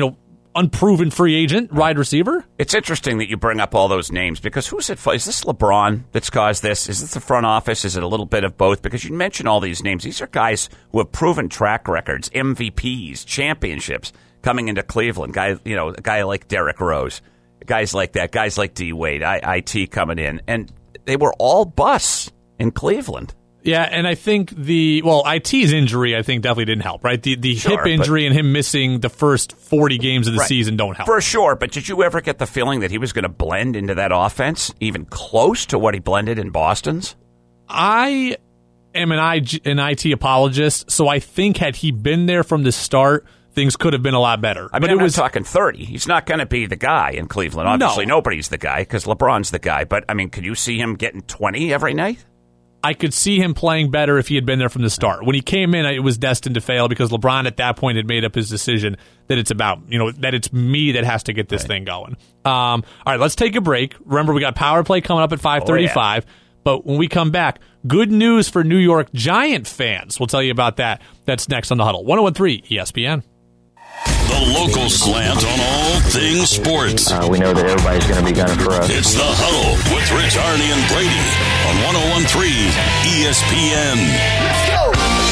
Speaker 2: unproven free agent wide receiver.
Speaker 3: It's interesting that you bring up all those names, because who's at fault? Is this LeBron that's caused this? Is this the front office? Is it a little bit of both? Because you mention all these names. These are guys who have proven track records, MVPs, championships coming into Cleveland. A guy like Derrick Rose, guys like that, guys like D Wade, IT coming in, and they were all busts in Cleveland.
Speaker 2: Yeah, and I think IT's injury, I think, definitely didn't help, right? The hip injury and him missing the first 40 games of the season don't help.
Speaker 3: For sure, but did you ever get the feeling that he was going to blend into that offense, even close to what he blended in Boston's?
Speaker 2: I am an IT apologist, so I think had he been there from the start, things could have been a lot better.
Speaker 3: I mean, I'm not talking 30. He's not going to be the guy in Cleveland. Obviously, nobody's the guy because LeBron's the guy. But, I mean, could you see him getting 20 every night?
Speaker 2: I could see him playing better if he had been there from the start. When he came in, it was destined to fail because LeBron at that point had made up his decision that it's about, that it's me that has to get this thing going. All right, let's take a break. Remember, we got Power Play coming up at 5:35. But when we come back, good news for New York Giant fans. We'll tell you about that. That's next on The Huddle. 101.3 ESPN.
Speaker 1: The local slant on all things sports.
Speaker 10: We know that everybody's going to be gunning for us.
Speaker 1: It's The Huddle with Rich, Arnie, and Brady on 101.3 ESPN.
Speaker 2: Let's go!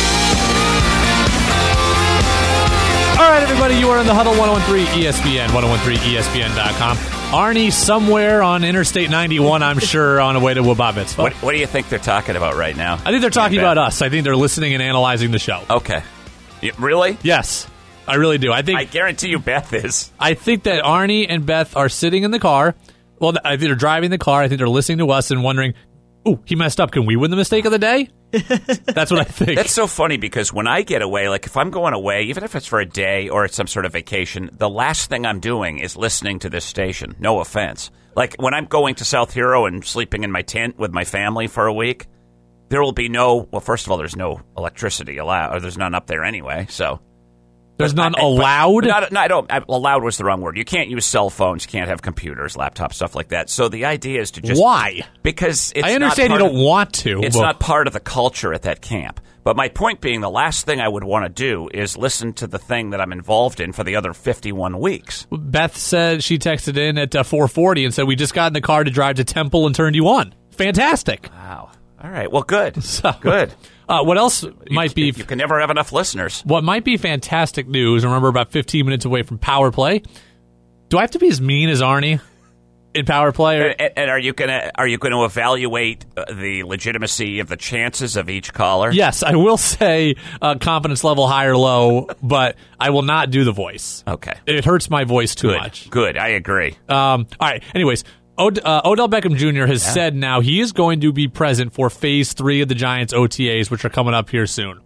Speaker 2: All right, everybody, you are on The Huddle, 101.3 ESPN, 101.3ESPN.com. Arnie somewhere on Interstate 91, I'm sure, on a way to Bar Mitzvah.
Speaker 3: What do you think they're talking about right now?
Speaker 2: I think they're talking about us. I think they're listening and analyzing the show.
Speaker 3: Okay. Really?
Speaker 2: Yes. I really do. I
Speaker 3: guarantee you Beth is.
Speaker 2: I think that Arnie and Beth are sitting in the car. Well, I think they're driving the car. I think they're listening to us and wondering, ooh, he messed up. Can we win the mistake of the day? That's what I think.
Speaker 3: That's so funny because when I get away, like if I'm going away, even if it's for a day or it's some sort of vacation, the last thing I'm doing is listening to this station. No offense. Like when I'm going to South Hero and sleeping in my tent with my family for a week, there will be first of all, there's no electricity allowed, or there's none up there anyway, so...
Speaker 2: There's none allowed?
Speaker 3: Allowed was the wrong word. You can't use cell phones. You can't have computers, laptops, stuff like that. So the idea is to just...
Speaker 2: Why?
Speaker 3: Because it's
Speaker 2: I understand you don't want to.
Speaker 3: It's not part of the culture at that camp. But my point being, the last thing I would want to do is listen to the thing that I'm involved in for the other 51 weeks.
Speaker 2: Beth said she texted in at 4:40 and said, we just got in the car to drive to Temple and turned you on. Fantastic.
Speaker 3: Wow. All right. Well, good. Good.
Speaker 2: What else might be...
Speaker 3: You can never have enough listeners.
Speaker 2: What might be fantastic news, remember about 15 minutes away from Power Play, do I have to be as mean as Arnie in Power Play?
Speaker 3: And are you going to evaluate the legitimacy of the chances of each caller?
Speaker 2: Yes, I will say confidence level high or low, but I will not do the voice.
Speaker 3: Okay.
Speaker 2: It hurts my voice too much.
Speaker 3: Good, I agree.
Speaker 2: All right, anyways... Odell Beckham Jr. has said now he is going to be present for Phase 3 of the Giants OTAs, which are coming up here soon.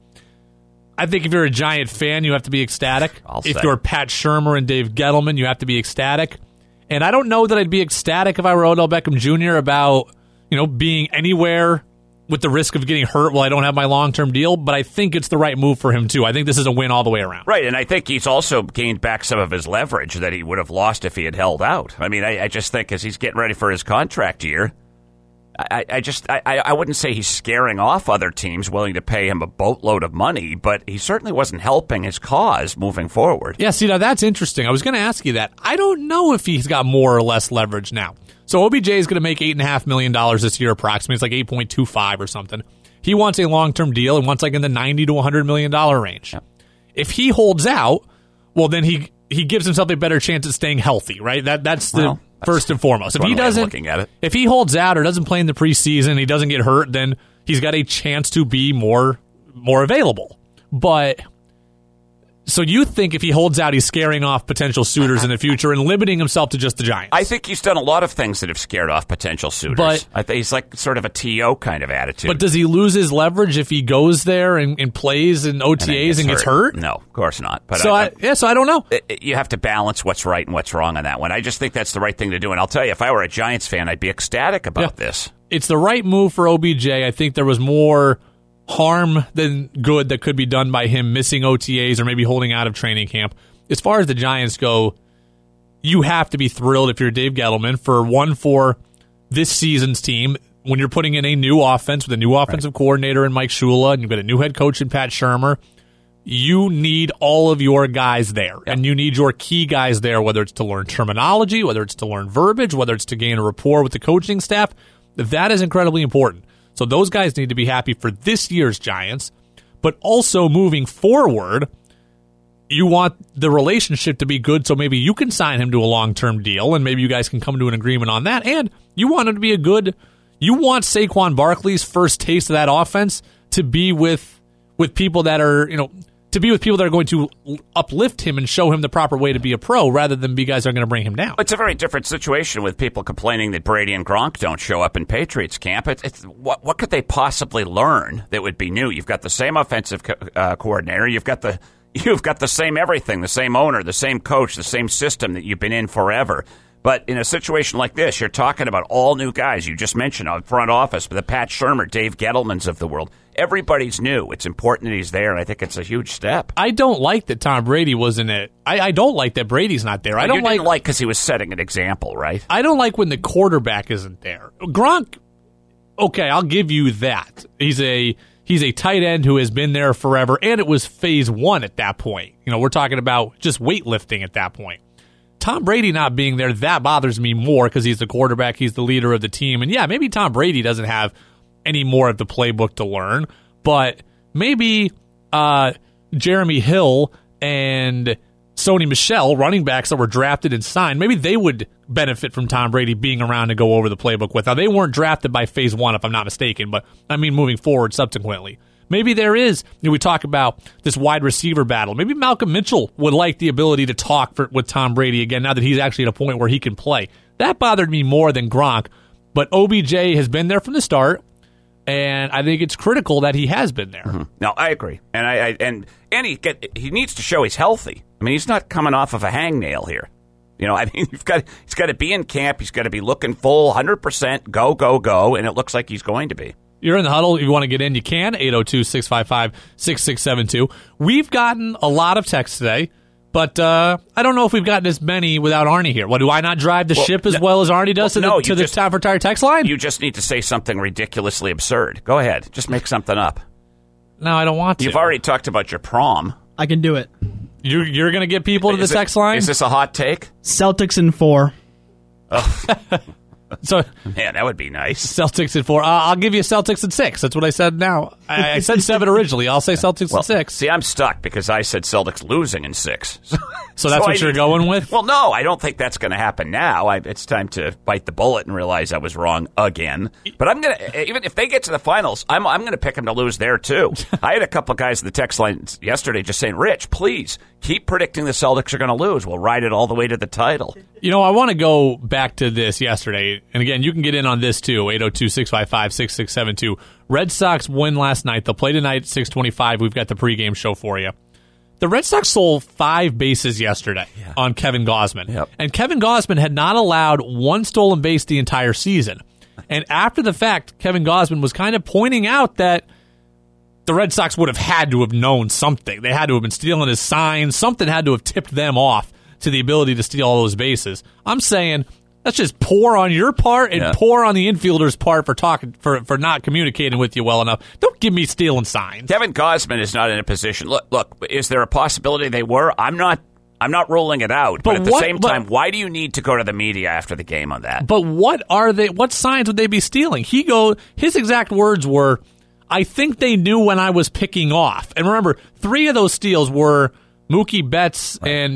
Speaker 2: I think if you're a Giant fan, you have to be ecstatic. If you're Pat Shurmur and Dave Gettleman, you have to be ecstatic. And I don't know that I'd be ecstatic if I were Odell Beckham Jr. about, being anywhere with the risk of getting hurt while I don't have my long-term deal, but I think it's the right move for him, too. I think this is a win all the way around.
Speaker 3: Right, and I think he's also gained back some of his leverage that he would have lost if he had held out. I mean, I just think as he's getting ready for his contract year, I wouldn't say he's scaring off other teams willing to pay him a boatload of money, but he certainly wasn't helping his cause moving forward.
Speaker 2: Yeah, see, now that's interesting. I was going to ask you that. I don't know if he's got more or less leverage now. So OBJ is going to make $8.5 million this year approximately. It's like 8.25 or something. He wants a long-term deal and wants like in the $90 to $100 million range. Yeah. If he holds out, well, then he gives himself a better chance at staying healthy, right? That's first and foremost. If he doesn't, if he holds out or doesn't play in the preseason, he doesn't get hurt, then he's got a chance to be more available. But so you think if he holds out, he's scaring off potential suitors in the future and limiting himself to just the Giants?
Speaker 3: I think he's done a lot of things that have scared off potential suitors. But I think he's like sort of a T.O. kind of attitude.
Speaker 2: But does he lose his leverage if he goes there and plays in OTAs and gets hurt?
Speaker 3: No, of course not. But
Speaker 2: so I don't know.
Speaker 3: You have to balance what's right and what's wrong on that one. I just think that's the right thing to do. And I'll tell you, if I were a Giants fan, I'd be ecstatic about this.
Speaker 2: It's the right move for OBJ. I think there was more harm than good that could be done by him missing OTAs or maybe holding out of training camp. As far as the Giants go, you have to be thrilled if you're Dave Gettleman for this season's team when you're putting in a new offense with a new offensive coordinator in Mike Shula and you've got a new head coach in Pat Shurmur. You need all of your guys there, and you need your key guys there, whether it's to learn terminology, whether it's to learn verbiage, whether it's to gain a rapport with the coaching staff. That is incredibly important. So those guys need to be happy for this year's Giants, but also moving forward, you want the relationship to be good so maybe you can sign him to a long-term deal and maybe you guys can come to an agreement on that. And you want him to be you want Saquon Barkley's first taste of that offense to be with people that are, to be with people that are going to uplift him and show him the proper way to be a pro rather than be guys that are going to bring him down.
Speaker 3: It's a very different situation with people complaining that Brady and Gronk don't show up in Patriots camp. It's what could they possibly learn that would be new? You've got the same offensive coordinator. You've got the same everything, the same owner, the same coach, the same system that you've been in forever. But in a situation like this, you're talking about all new guys. You just mentioned on front office, the Pat Shurmur, Dave Gettlemans of the world. Everybody's new. It's important that he's there, and I think it's a huge step.
Speaker 2: I don't like that Tom Brady wasn't it. I don't like that Brady's not there. I don't
Speaker 3: didn't like because he was setting an example, right?
Speaker 2: I don't like when the quarterback isn't there. Gronk, okay, I'll give you that. He's a tight end who has been there forever, and it was phase 1 at that point. We're talking about just weightlifting at that point. Tom Brady not being there, that bothers me more because he's the quarterback, he's the leader of the team. And yeah, maybe Tom Brady doesn't have any more of the playbook to learn, but maybe Jeremy Hill and Sony Michel, running backs that were drafted and signed, maybe they would benefit from Tom Brady being around to go over the playbook with. Now, they weren't drafted by phase 1, if I'm not mistaken, but I mean moving forward subsequently. Maybe there is, we talk about this wide receiver battle. Maybe Malcolm Mitchell would like the ability to talk with Tom Brady again now that he's actually at a point where he can play. That bothered me more than Gronk, but OBJ has been there from the start, and I think it's critical that he has been there.
Speaker 3: Mm-hmm. No, I agree. And he needs to show he's healthy. I mean, he's not coming off of a hangnail here. He's got to be in camp. He's got to be looking full, 100%, go, and it looks like he's going to be.
Speaker 2: You're in the huddle. If you want to get in, you can. 802-655-6672. We've gotten a lot of texts today, but I don't know if we've gotten as many without Arnie here. What, do I not drive the ship as well as Arnie does to the Time for Tire text line?
Speaker 3: You just need to say something ridiculously absurd. Go ahead. Just make something up.
Speaker 2: No, I don't want to.
Speaker 3: You've already talked about your prom.
Speaker 4: I can do it.
Speaker 2: You're going to get people to the text line?
Speaker 3: Is this a hot take?
Speaker 4: Celtics in 4.
Speaker 3: Oh.
Speaker 2: So,
Speaker 3: man, that would be nice.
Speaker 2: Celtics in 4. I'll give you Celtics in 6. That's what I said now. I said 7 originally. I'll say Celtics in 6.
Speaker 3: See, I'm stuck because I said Celtics losing in 6.
Speaker 2: So that's what you're going with?
Speaker 3: Well, no, I don't think that's going to happen now. It's time to bite the bullet and realize I was wrong again. But I'm going to, even if they get to the finals, I'm going to pick them to lose there too. I had a couple of guys in the text line yesterday just saying, Rich, please keep predicting the Celtics are going to lose. We'll ride it all the way to the title.
Speaker 2: I want to go back to this yesterday. And again, you can get in on this too, 802-655-6672. Red Sox win last night. They'll play tonight at 6:25. We've got the pregame show for you. The Red Sox sold 5 bases yesterday on Kevin Gausman.
Speaker 3: Yep.
Speaker 2: And Kevin Gausman had not allowed 1 stolen base the entire season. And after the fact, Kevin Gausman was kind of pointing out that the Red Sox would have had to have known something. They had to have been stealing his signs. Something had to have tipped them off to the ability to steal all those bases. I'm saying that's just poor on your part and poor on the infielder's part for not communicating with you well enough. Don't give me stealing signs.
Speaker 3: Kevin Gausman is not in a position. Look. Is there a possibility they were? I'm not ruling it out. But at the same time, why do you need to go to the media after the game on that?
Speaker 2: But what signs would they be stealing? His exact words were, I think they knew when I was picking off. And remember, 3 of those steals were Mookie Betts and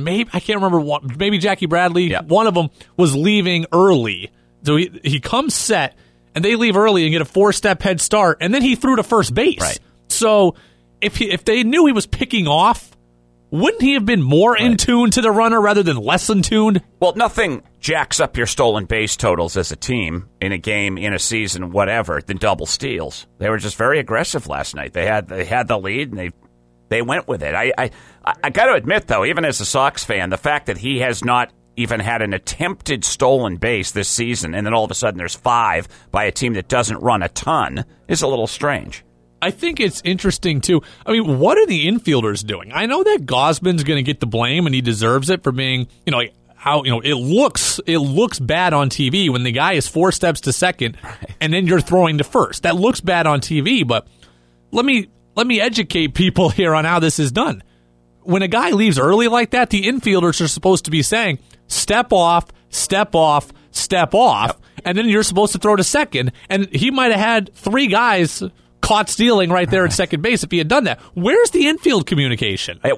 Speaker 2: maybe Jackie Bradley.
Speaker 3: Yeah.
Speaker 2: One of them was leaving early. So he comes set, and they leave early and get a 4-step head start, and then he threw to first base.
Speaker 3: Right.
Speaker 2: So if they knew he was picking off, wouldn't he have been more in tune to the runner rather than less in tuned?
Speaker 3: Well, nothing jacks up your stolen base totals as a team in a game, in a season, whatever, than double steals. They were just very aggressive last night. They had the lead, and they went with it. I got to admit, though, even as a Sox fan, the fact that he has not even had an attempted stolen base this season, and then all of a sudden there's 5 by a team that doesn't run a ton, is a little strange.
Speaker 2: I think it's interesting, too. I mean, what are the infielders doing? I know that Gausman's going to get the blame, and he deserves it for being, how it looks bad on TV when the guy is 4 steps to second, and then you're throwing to first. That looks bad on TV, but let me educate people here on how this is done. When a guy leaves early like that, the infielders are supposed to be saying, step off, step off, step off, and then you're supposed to throw to second, and he might have had 3 guys caught stealing right there at second base if he had done that. Where's the infield communication?
Speaker 3: Well,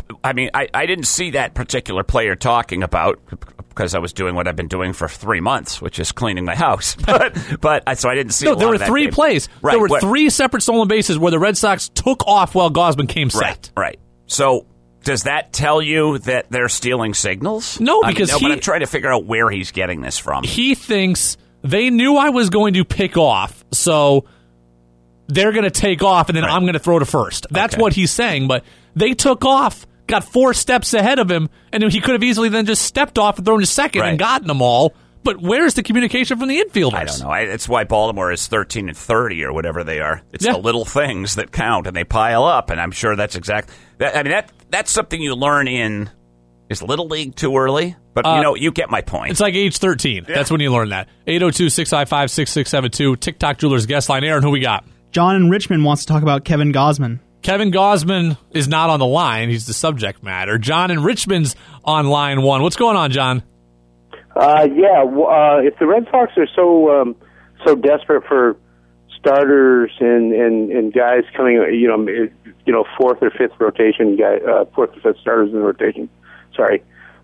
Speaker 3: I mean, I didn't see that particular player talking about, because I was doing what I've been doing for 3 months, which is cleaning my house. But so I didn't see.
Speaker 2: No,
Speaker 3: a lot
Speaker 2: there were
Speaker 3: of that
Speaker 2: 3
Speaker 3: game.
Speaker 2: plays.
Speaker 3: Right,
Speaker 2: there were 3 separate stolen bases where the Red Sox took off while Gausman came set.
Speaker 3: Right. So does that tell you that they're stealing signals?
Speaker 2: No, because
Speaker 3: but I'm trying to figure out where he's getting this from.
Speaker 2: He thinks they knew I was going to pick off, so they're going to take off, and then I'm going to throw to first. That's what he's saying, but they took off, got 4 steps ahead of him, and he could have easily then just stepped off and thrown to second and gotten them all. But where's the communication from the infielders?
Speaker 3: I don't know. It's why Baltimore is 13-30 or whatever they are. It's the little things that count, and they pile up, and I'm sure that's exactly that. I mean, that's something you learn in. Is Little League too early? But, you get my point.
Speaker 2: It's like age 13. Yeah. That's when you learn that. 802-655-6672, TikTok Jewelers guest line. Aaron, who we got?
Speaker 4: John in Richmond wants to talk about Kevin Gausman.
Speaker 2: Kevin Gausman is not on the line. He's the subject matter. John in Richmond's on line 1. What's going on, John?
Speaker 11: If the Red Sox are so desperate for starters and guys coming, fourth or fifth rotation guy, fourth or fifth starters in the rotation. Sorry,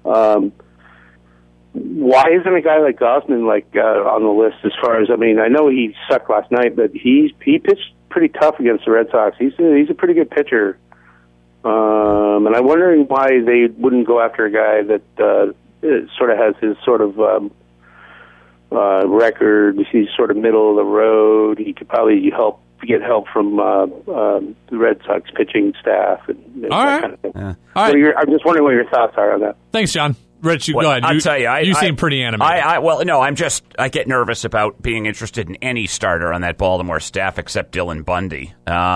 Speaker 11: why isn't a guy like Gausman on the list? As far as I know he sucked last night, but he pitched pretty tough against the Red Sox. He's a pretty good pitcher, and I'm wondering why they wouldn't go after a guy that sort of has his sort of record. He's sort of middle of the road. He could probably get help from the Red Sox pitching staff and
Speaker 2: all right.
Speaker 11: Kind of thing.
Speaker 2: Yeah. All right.
Speaker 11: I'm just wondering what your thoughts are on that.
Speaker 2: Thanks, John. Rich, go ahead.
Speaker 3: I'll tell you.
Speaker 2: You seem pretty animated.
Speaker 3: I get nervous about being interested in any starter on that Baltimore staff except Dylan Bundy.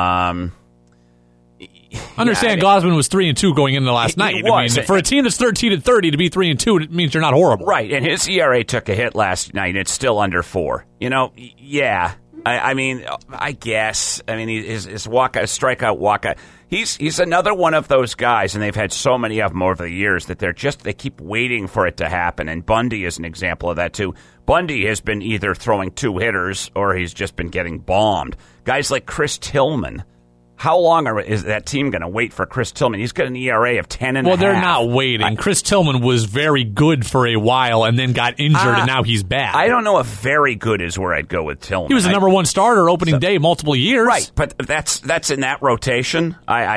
Speaker 2: Understand, Gausman was 3-2 going into last night. For a team that's 13-30 to be 3-2, it means you're not horrible,
Speaker 3: right? And his ERA took a hit last night. And it's still under 4. I guess. His strikeout walkout. He's another one of those guys, and they've had so many of them over the years that they keep waiting for it to happen. And Bundy is an example of that too. Bundy has been either throwing 2 hitters or he's just been getting bombed. Guys like Chris Tillman. How long is that team going to wait for Chris Tillman? He's got an ERA of 10.5.
Speaker 2: Well, they're not waiting. Chris Tillman was very good for a while and then got injured, and now he's bad.
Speaker 3: I don't know if very good is where I'd go with Tillman.
Speaker 2: He was the number 1 starter opening day multiple years.
Speaker 3: Right, but that's in that rotation.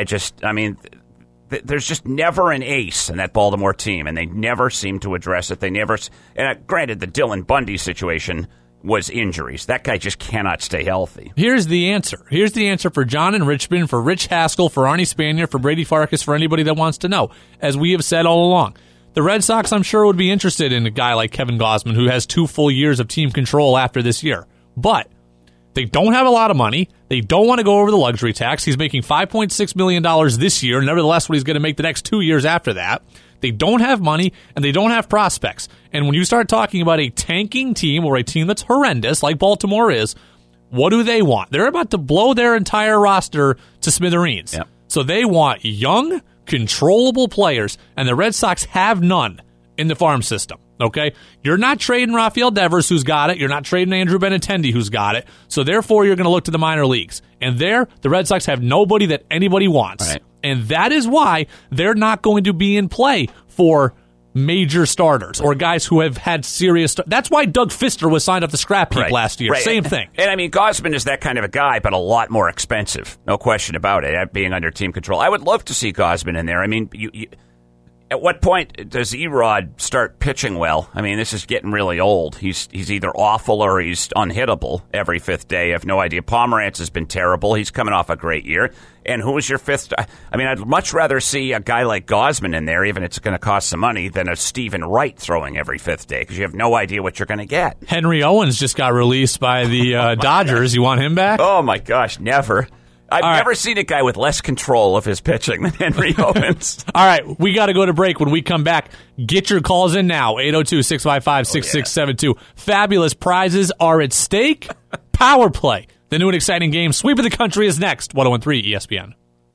Speaker 3: There's just never an ace in that Baltimore team, and they never seem to address it. Granted, the Dylan Bundy situation was injuries. That guy just cannot stay healthy.
Speaker 2: Here's the answer. Here's the answer for John in Richmond, for Rich Haskell, for Arnie Spanier, for Brady Farkas, for anybody that wants to know. As we have said all along, the Red Sox, I'm sure, would be interested in a guy like Kevin Gausman, who has 2 full years of team control after this year. But they don't have a lot of money. They don't want to go over the luxury tax. He's making $5.6 million this year. Nevertheless, what he's going to make the next 2 years after that. They don't have money, and they don't have prospects. And when you start talking about a tanking team or a team that's horrendous, like Baltimore is, what do they want? They're about to blow their entire roster to smithereens.
Speaker 3: Yep.
Speaker 2: So they want young, controllable players, and the Red Sox have none in the farm system. Okay? You're not trading Rafael Devers, who's got it. You're not trading Andrew Benintendi, who's got it. So therefore, you're going to look to the minor leagues. And there, the Red Sox have nobody that anybody wants.
Speaker 3: Right.
Speaker 2: And that is why they're not going to be in play for major starters or guys who have had serious. That's why Doug Fister was signed up to scrap heap last year.
Speaker 3: Right.
Speaker 2: Same thing.
Speaker 3: And Gausman is that kind of a guy, but a lot more expensive. No question about it. Being under team control, I would love to see Gausman in there. At what point does Erod start pitching well? This is getting really old. He's either awful or he's unhittable every 5th day. I have no idea. Pomerantz has been terrible. He's coming off a great year. And who is your 5th? I'd much rather see a guy like Gausman in there, even if it's going to cost some money, than a Stephen Wright throwing every 5th day, because you have no idea what you're going to get.
Speaker 2: Henry Owens just got released by the Dodgers. You want him back?
Speaker 3: Oh, my gosh, never. I've never seen a guy with less control of his pitching than Henry Owens.
Speaker 2: All right, we got to go to break. When we come back, get your calls in now, 802-655-6672. Fabulous prizes are at stake. Power Play, the new and exciting game. Sweep of the country is next. 101.3 ESPN.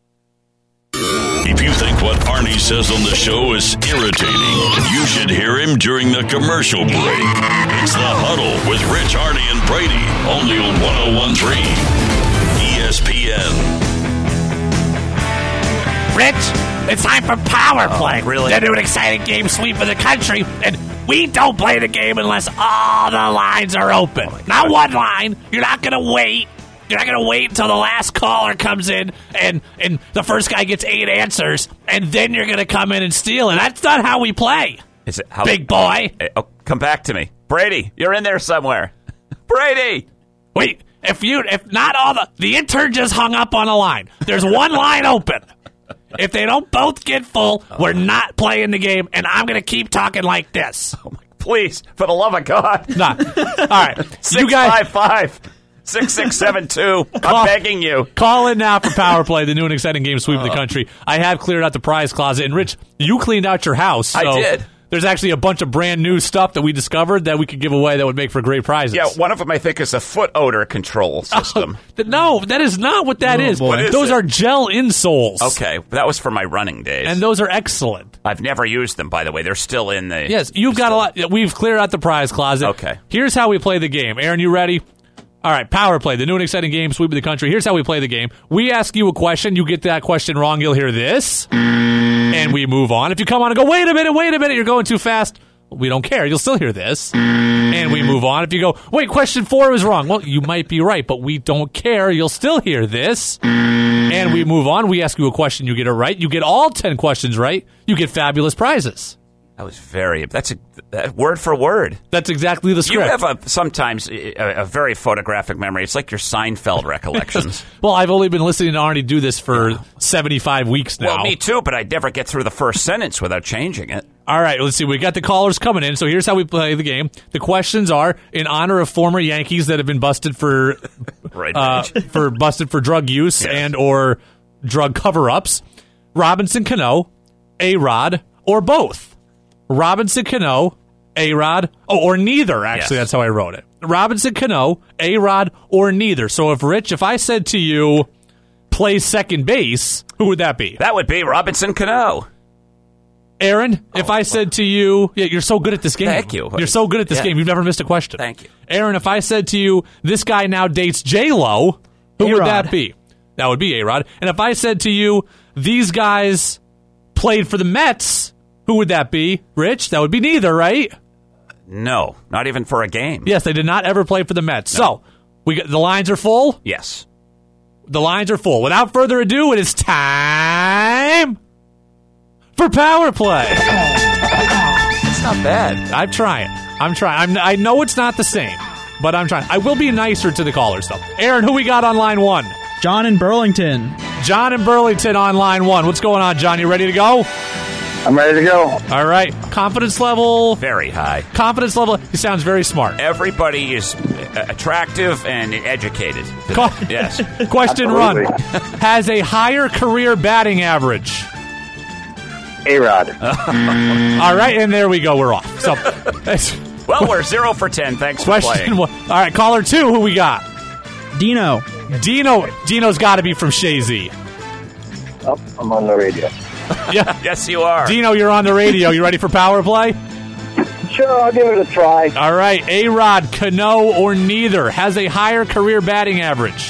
Speaker 1: If you think what Arnie says on the show is irritating, you should hear him during the commercial break. It's The Huddle with Rich, Arnie, and Brady, only on 101.3 ESPN.
Speaker 2: Rich, It's time for Power Play.
Speaker 3: really?
Speaker 2: The new and exciting game sweep of the country, and we don't play the game unless all the lines are open. Not one line. You're not going to wait. You're not going to wait until the last caller comes in and the first guy gets 8 answers, and then you're going to come in and steal it. That's not how we play.
Speaker 3: Is it how
Speaker 2: Big boy?
Speaker 3: Oh, come back to me. Brady, you're in there somewhere. Brady!
Speaker 2: Wait, if not all the intern just hung up on a line. There's one line open. If they don't both get full, we're not playing the game, and I'm going to keep talking like this.
Speaker 3: Oh my, please, for the love of God.
Speaker 2: Nah. All right.
Speaker 3: 655-6672. I'm begging you.
Speaker 2: Call in now for Power Play, the new and exciting game sweep of the country. I have cleared out the prize closet. And, Rich, you cleaned out your house. So
Speaker 3: I did.
Speaker 2: There's actually a bunch of brand new stuff that we discovered that we could give away that would make for great prizes.
Speaker 3: Yeah, one of them I think is a foot odor control system.
Speaker 2: No, that is not what that is.
Speaker 3: What is
Speaker 2: those
Speaker 3: it?
Speaker 2: are gel insoles.
Speaker 3: Okay, that was for my running days.
Speaker 2: And those are excellent.
Speaker 3: I've never used them, by the way. They're still in the...
Speaker 2: Yes, you've got a lot. We've cleared out the prize closet.
Speaker 3: Okay.
Speaker 2: Here's how we play the game. Aaron, you ready? All right, Power Play, the new and exciting game sweep of the country. Here's how we play the game. We ask you a question. You get that question wrong, you'll hear this. And we move on. If you come on and go, wait a minute, you're going too fast. We don't care. You'll still hear this. And we move on. If you go, wait, question 4 is wrong. Well, you might be right, but we don't care. You'll still hear this. And we move on. We ask you a question. You get it right. You get all 10 questions right. You get fabulous prizes.
Speaker 3: That was that's a word for word.
Speaker 2: That's exactly the script.
Speaker 3: You have sometimes a very photographic memory. It's like your Seinfeld recollections.
Speaker 2: Well, I've only been listening to Arnie do this for 75 weeks now.
Speaker 3: Well, me too, but I'd never get through the first sentence without changing it.
Speaker 2: All right, let's see. We got the callers coming in, so here's how we play the game. The questions are in honor of former Yankees that have been busted for busted for drug use and or drug cover-ups. Robinson Cano, A-Rod, or both. Robinson Cano, A-Rod, or neither, actually. That's how I wrote it. Robinson Cano, A-Rod, or neither. So if I said to you, play second base, who would that be?
Speaker 3: That would be Robinson Cano.
Speaker 2: Aaron, if I said to you, you're so good at this game.
Speaker 3: Thank you.
Speaker 2: You're so good at this game. You've never missed a question.
Speaker 3: Thank you.
Speaker 2: Aaron, if I said to you, this guy now dates J-Lo, who would that be? That would be A-Rod. And if I said to you, these guys played for the Mets, who would that be? Rich, that would be neither, right?
Speaker 3: No, not even for a game.
Speaker 2: Yes, they did not ever play for the Mets. No. So, the lines are full?
Speaker 3: Yes.
Speaker 2: The lines are full. Without further ado, it is time for Power Play.
Speaker 3: It's not bad.
Speaker 2: I'm trying. I know it's not the same, but I'm trying. I will be nicer to the callers, though. Aaron, who we got on line 1?
Speaker 4: John in Burlington.
Speaker 2: John in Burlington on line 1. What's going on, John? You ready to go?
Speaker 12: I'm ready to go.
Speaker 2: All right. Confidence level?
Speaker 3: Very high.
Speaker 2: Confidence level? He sounds very smart.
Speaker 3: Everybody is attractive and educated. Yes.
Speaker 2: Question run. Has a higher career batting average?
Speaker 12: A-Rod.
Speaker 2: All right, and there we go. We're off. So,
Speaker 3: well, we're 0 for 10. Thanks for playing.
Speaker 2: All right, caller 2, who we got?
Speaker 4: Dino.
Speaker 2: Dino's got to be from Shazy.
Speaker 12: Oh, I'm on the radio.
Speaker 2: Yeah.
Speaker 3: Yes, you are.
Speaker 2: Dino, you're on the radio. You ready for Power Play?
Speaker 12: Sure, I'll give it a try.
Speaker 2: All right, A-Rod, Cano, or neither has a higher career batting average?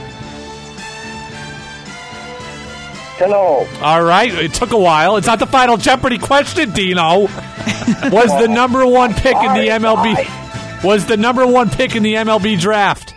Speaker 12: Cano.
Speaker 2: All right, it took a while. It's not the final Jeopardy question, Dino. Was the number 1 pick in the MLB? Was the number 1 pick in the MLB draft?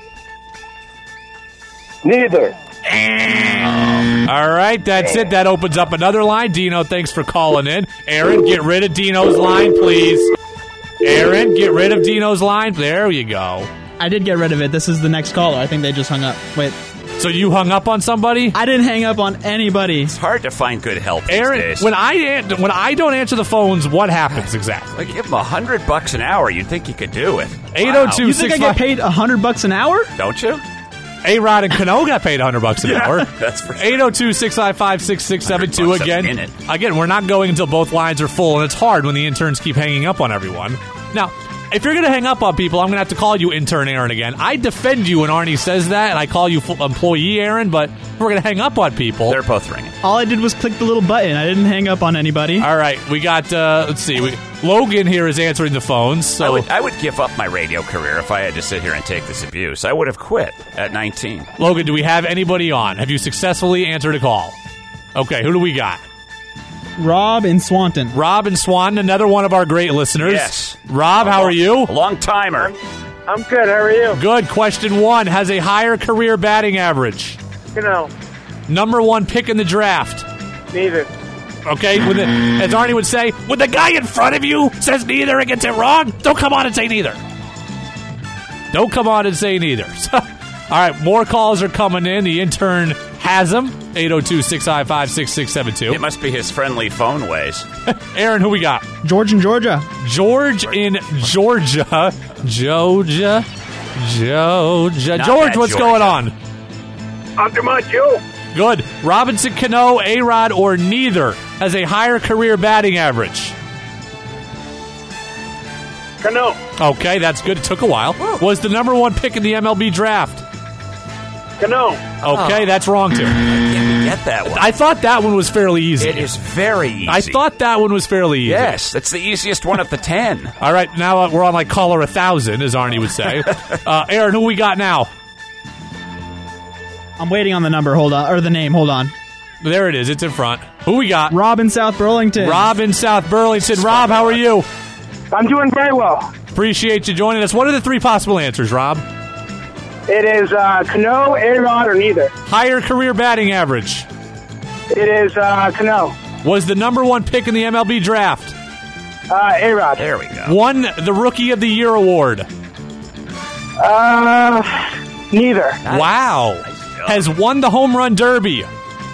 Speaker 12: Neither.
Speaker 2: All right, that's it. That opens up another line. Dino, thanks for calling in. Aaron, get rid of Dino's line, please. Aaron, get rid of Dino's line. There you go.
Speaker 4: I did get rid of it. This is the next caller. I think they just hung up. Wait.
Speaker 2: So you hung up on somebody?
Speaker 4: I didn't hang up on anybody.
Speaker 3: It's hard to find good help
Speaker 2: Aaron,
Speaker 3: these days.
Speaker 2: when I don't answer the phones, what happens exactly?
Speaker 3: Like, give them $100 an hour. You'd think you could do it.
Speaker 2: 802.
Speaker 4: You think I get paid $100 an hour?
Speaker 3: Don't you?
Speaker 2: A-Rod and Cano got paid $100 an hour.
Speaker 3: That's for sure.
Speaker 2: 802-655-6672. Again, we're not going until both lines are full, and it's hard when the interns keep hanging up on everyone. Now, if you're going to hang up on people, I'm going to have to call you intern Aaron again. I defend you when Arnie says that, and I call you employee Aaron, but if we're going to hang up on people.
Speaker 3: They're both ringing.
Speaker 4: All I did was click the little button. I didn't hang up on anybody.
Speaker 2: All right, we got, let's see. Logan here is answering the phones. So
Speaker 3: I would give up my radio career if I had to sit here and take this abuse. I would have quit at 19.
Speaker 2: Logan, do we have anybody on? Have you successfully answered a call? Okay, who do we got?
Speaker 4: Rob in Swanton.
Speaker 2: Rob in Swanton, another one of our great listeners.
Speaker 3: Yes.
Speaker 2: Rob, how are you?
Speaker 3: A long timer.
Speaker 12: I'm good. How are you?
Speaker 2: Good. Question 1. Has a higher career batting average.
Speaker 12: No.
Speaker 2: Number 1 pick in the draft.
Speaker 12: Neither.
Speaker 2: Okay, as Arnie would say, when the guy in front of you says neither and gets it wrong, don't come on and say neither. Don't come on and say neither. All right, more calls are coming in. The intern has them. 802-655-6672.
Speaker 3: It must be his friendly phone ways.
Speaker 2: Aaron, who we got?
Speaker 4: George in Georgia.
Speaker 2: George in Georgia. Georgia. George, what's going on?
Speaker 12: Under my Joe.
Speaker 2: Good. Robinson Cano, A-Rod, or neither has a higher career batting average.
Speaker 12: Cano.
Speaker 2: Okay, that's good. It took a while. Was the number 1 pick in the MLB draft.
Speaker 12: Cano.
Speaker 2: Okay, that's wrong, too.
Speaker 3: Can't we get that one?
Speaker 2: I thought that one was fairly easy.
Speaker 3: It is very easy.
Speaker 2: I thought that one was fairly easy.
Speaker 3: Yes, it's the easiest one of the 10.
Speaker 2: All right, now we're on like caller 1,000, as Arnie would say. Aaron, who we got now?
Speaker 4: I'm waiting on the number. Hold on. Or the name. Hold on.
Speaker 2: There it is. It's in front. Who we got?
Speaker 4: Rob in South Burlington.
Speaker 2: Rob in South Burlington. Rob, how are you?
Speaker 12: I'm doing very well.
Speaker 2: Appreciate you joining us. What are the 3 possible answers, Rob?
Speaker 12: It is Cano, A-Rod, or neither.
Speaker 2: Higher career batting average.
Speaker 12: It is Cano.
Speaker 2: Was the number 1 pick in the MLB draft.
Speaker 12: A-Rod.
Speaker 3: There we go.
Speaker 2: Won the Rookie of the Year award.
Speaker 12: Neither.
Speaker 2: Wow. Has won the Home Run Derby.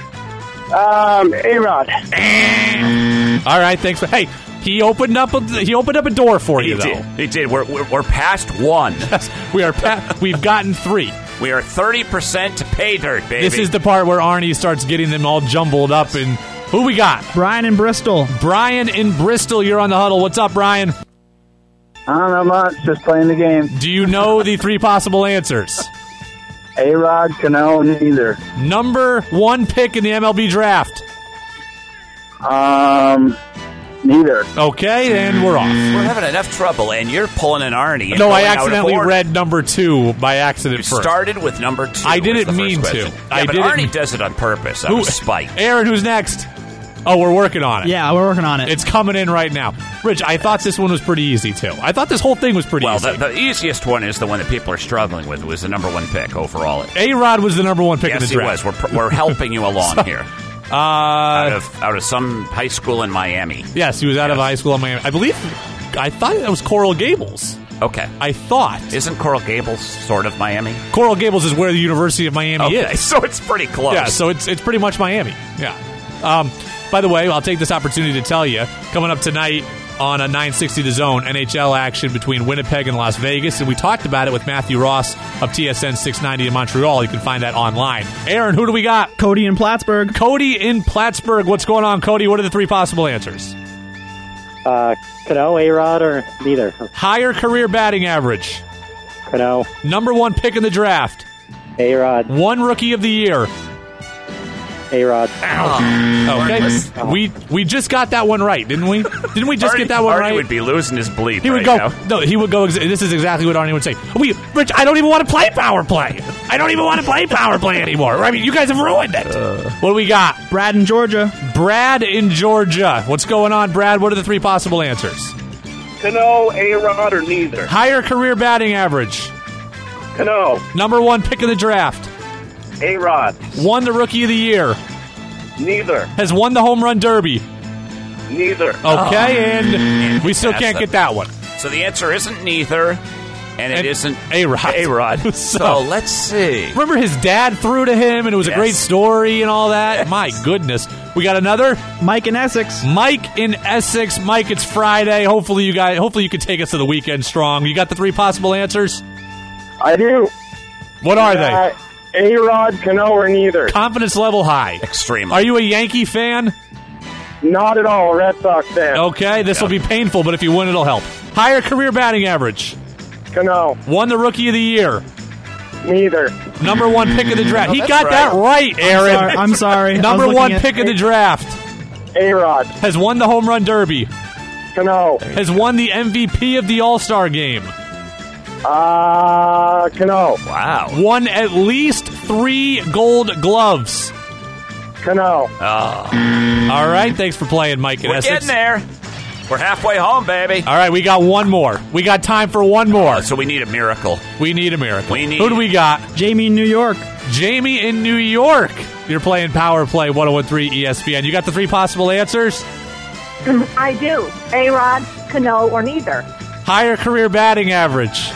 Speaker 12: A-Rod.
Speaker 2: All right, thanks. Hey, he opened up a door for you, though.
Speaker 3: He did. We're past 1.
Speaker 2: Yes, we are. We've gotten 3.
Speaker 3: We are 30% to pay dirt, baby.
Speaker 2: This is the part where Arnie starts getting them all jumbled up. And who we got?
Speaker 4: Brian in Bristol.
Speaker 2: Brian in Bristol. You're on the huddle. What's up, Brian?
Speaker 12: I don't know much. Just playing the game.
Speaker 2: Do you know the 3 possible answers?
Speaker 12: A-Rod, Cano, neither.
Speaker 2: Number 1 pick in the MLB draft.
Speaker 12: Neither.
Speaker 2: Okay, and we're off.
Speaker 3: We're having enough trouble, and you're pulling an Arnie.
Speaker 2: No, I accidentally read number 2 by accident
Speaker 3: You
Speaker 2: first.
Speaker 3: started with number 2.
Speaker 2: I didn't mean to.
Speaker 3: Yeah,
Speaker 2: I
Speaker 3: but
Speaker 2: didn't.
Speaker 3: Arnie does it on purpose, out of spite.
Speaker 2: Aaron, who's next? Oh, we're working on it.
Speaker 4: Yeah, we're working on it.
Speaker 2: It's coming in right now. Rich, I thought this one was pretty easy, too. I thought this whole thing was pretty easy.
Speaker 3: Well, the easiest one is the one that people are struggling with. It was the number 1 pick overall.
Speaker 2: A-Rod was the number 1 pick in the draft.
Speaker 3: Yes, he was. We're helping you along here. Out of some high school in Miami.
Speaker 2: Yes, he was out of high school in Miami. I thought it was Coral Gables.
Speaker 3: Okay.
Speaker 2: I thought.
Speaker 3: Isn't Coral Gables sort of Miami?
Speaker 2: Coral Gables is where the University of Miami is.
Speaker 3: So it's pretty close.
Speaker 2: Yeah, so it's pretty much Miami. Yeah. By the way, I'll take this opportunity to tell you, coming up tonight on a 960 The Zone, NHL action between Winnipeg and Las Vegas, and we talked about it with Matthew Ross of TSN 690 in Montreal. You can find that online. Aaron, who do we got?
Speaker 4: Cody in Plattsburgh.
Speaker 2: Cody in Plattsburgh. What's going on, Cody? What are the 3 possible answers?
Speaker 13: Cano, A-Rod, or neither.
Speaker 2: Higher career batting average.
Speaker 13: Cano.
Speaker 2: Number 1 pick in the draft.
Speaker 13: A-Rod.
Speaker 2: 1 Rookie of the Year.
Speaker 13: A-Rod.
Speaker 2: Okay, we just got that one right, didn't we? Didn't we just get that one right?
Speaker 3: Arnie would be losing his bleep.
Speaker 2: He would
Speaker 3: right
Speaker 2: go.
Speaker 3: now.
Speaker 2: No, he would go. This is exactly what Arnie would say. Rich, I don't even want to play power play. I don't even want to play power play anymore. I mean, you guys have ruined it. What do we got?
Speaker 4: Brad in Georgia.
Speaker 2: Brad in Georgia. What's going on, Brad? What are the 3 possible answers?
Speaker 12: Cano, A-Rod, or neither.
Speaker 2: Higher career batting average.
Speaker 12: Cano.
Speaker 2: Number 1 pick in the draft.
Speaker 12: A-Rod.
Speaker 2: Won the Rookie of the Year.
Speaker 12: Neither.
Speaker 2: Has won the Home Run Derby.
Speaker 12: Neither.
Speaker 2: Okay, and we still can't get that one.
Speaker 3: So the answer isn't neither, and it isn't
Speaker 2: A-Rod.
Speaker 3: A-Rod. So let's see.
Speaker 2: Remember his dad threw to him, and it was a great story and all that? Yes. My goodness. We got another?
Speaker 4: Mike in Essex.
Speaker 2: Mike in Essex. Mike, it's Friday. Hopefully you can take us to the weekend strong. You got the 3 possible answers?
Speaker 12: I do.
Speaker 2: What are they?
Speaker 12: A-Rod, Cano, or neither.
Speaker 2: Confidence level high.
Speaker 3: Extremely.
Speaker 2: Are you a Yankee fan?
Speaker 12: Not at all. A Red Sox fan.
Speaker 2: Okay, this will be painful, but if you win, it'll help. Higher career batting average.
Speaker 12: Cano.
Speaker 2: Won the Rookie of the Year.
Speaker 12: Neither.
Speaker 2: Number 1 pick in the draft. He got
Speaker 3: right.
Speaker 2: that right, Aaron.
Speaker 4: I'm sorry.
Speaker 2: Number 1 pick in the draft.
Speaker 12: A-Rod.
Speaker 2: Has won the Home Run Derby.
Speaker 12: Cano.
Speaker 2: Has won the MVP of the All-Star Game.
Speaker 12: Cano.
Speaker 3: Wow.
Speaker 2: Won at least 3 Gold Gloves.
Speaker 12: Cano.
Speaker 3: Oh.
Speaker 2: All right, thanks for playing, Mike and
Speaker 3: We're
Speaker 2: Essex.
Speaker 3: getting there. We're halfway home, baby.
Speaker 2: All right, we got one more. We got time for one more.
Speaker 3: So we need a miracle.
Speaker 2: We need a miracle.
Speaker 3: We need-
Speaker 2: Who do we got?
Speaker 4: Jamie in New York.
Speaker 2: Jamie in New York. You're playing Power Play 101.3 ESPN. You got the three possible answers?
Speaker 14: I do. A-Rod, Cano, or neither.
Speaker 2: Higher career batting average.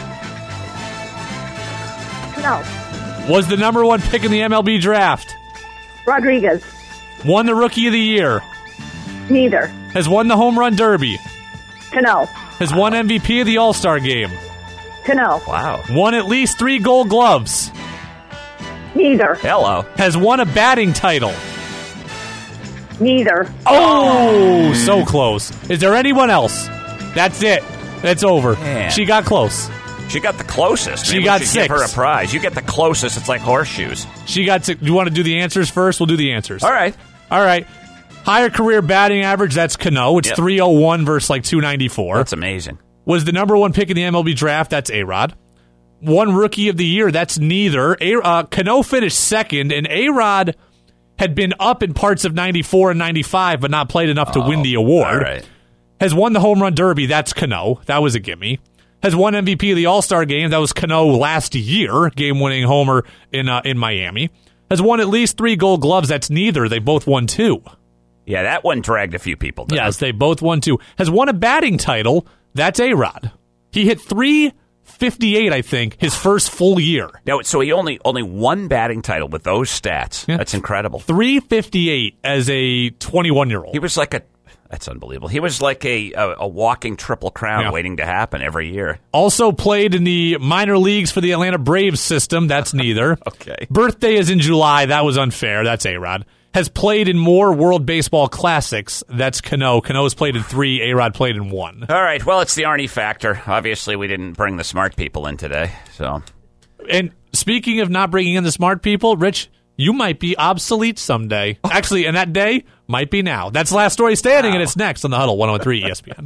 Speaker 14: Cano.
Speaker 2: Was the number one pick in the MLB draft.
Speaker 14: Rodriguez.
Speaker 2: Won the Rookie of the Year.
Speaker 14: Neither.
Speaker 2: Has won the Home Run Derby.
Speaker 14: Cano.
Speaker 2: Has won MVP of the All-Star Game.
Speaker 14: Cano.
Speaker 3: Wow.
Speaker 2: Won at least 3 Gold Gloves.
Speaker 14: Neither.
Speaker 3: Hello.
Speaker 2: Has won a batting title.
Speaker 14: Neither.
Speaker 2: Oh, so close. Is there anyone else? That's it. That's over.
Speaker 3: Man.
Speaker 2: She got close.
Speaker 3: She got the closest.
Speaker 2: She
Speaker 3: Maybe
Speaker 2: got
Speaker 3: we should
Speaker 2: 6.
Speaker 3: Give her a prize. You get the closest. It's like horseshoes.
Speaker 2: She got 6. Do you want to do the answers first? We'll do the answers.
Speaker 3: All right.
Speaker 2: Higher career batting average, that's Cano. It's 301 versus like 294.
Speaker 3: That's amazing.
Speaker 2: Was the number one pick in the MLB draft, that's A-Rod. Won Rookie of the Year, that's neither. Cano finished second, and A-Rod had been up in parts of 94 and 95, but not played enough to win the award.
Speaker 3: All right.
Speaker 2: Has won the Home Run Derby, that's Cano. That was a gimme. Has won MVP of the All-Star Game, that was Cano last year, game-winning homer in Miami. Has won at least 3 Gold Gloves, that's neither. They both won 2.
Speaker 3: Yeah, that one dragged a few people down.
Speaker 2: Yes, they both won 2. Has won a batting title, that's A-Rod. He hit 358, I think, his first full year.
Speaker 3: No, so he only one batting title with those stats. Yeah. That's incredible.
Speaker 2: 358 as a 21-year-old.
Speaker 3: He was like that's unbelievable. He was like a walking Triple Crown waiting to happen every year.
Speaker 2: Also played in the minor leagues for the Atlanta Braves system. That's neither.
Speaker 3: Okay.
Speaker 2: Birthday is in July. That was unfair. That's A-Rod. Has played in more World Baseball Classics. That's Cano. Cano's played in 3. A-Rod played in 1.
Speaker 3: All right. Well, it's the Arnie factor. Obviously, we didn't bring the smart people in today. So,
Speaker 2: and speaking of not bringing in the smart people, Rich, you might be obsolete someday. Actually, and that day might be now. That's Last Story Standing, and it's next on the Huddle 101.3 ESPN.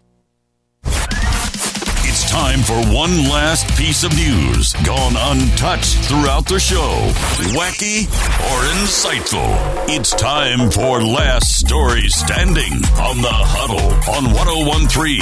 Speaker 1: It's time for one last piece of news gone untouched throughout the show. Wacky or insightful? It's time for Last Story Standing on the Huddle on 101.3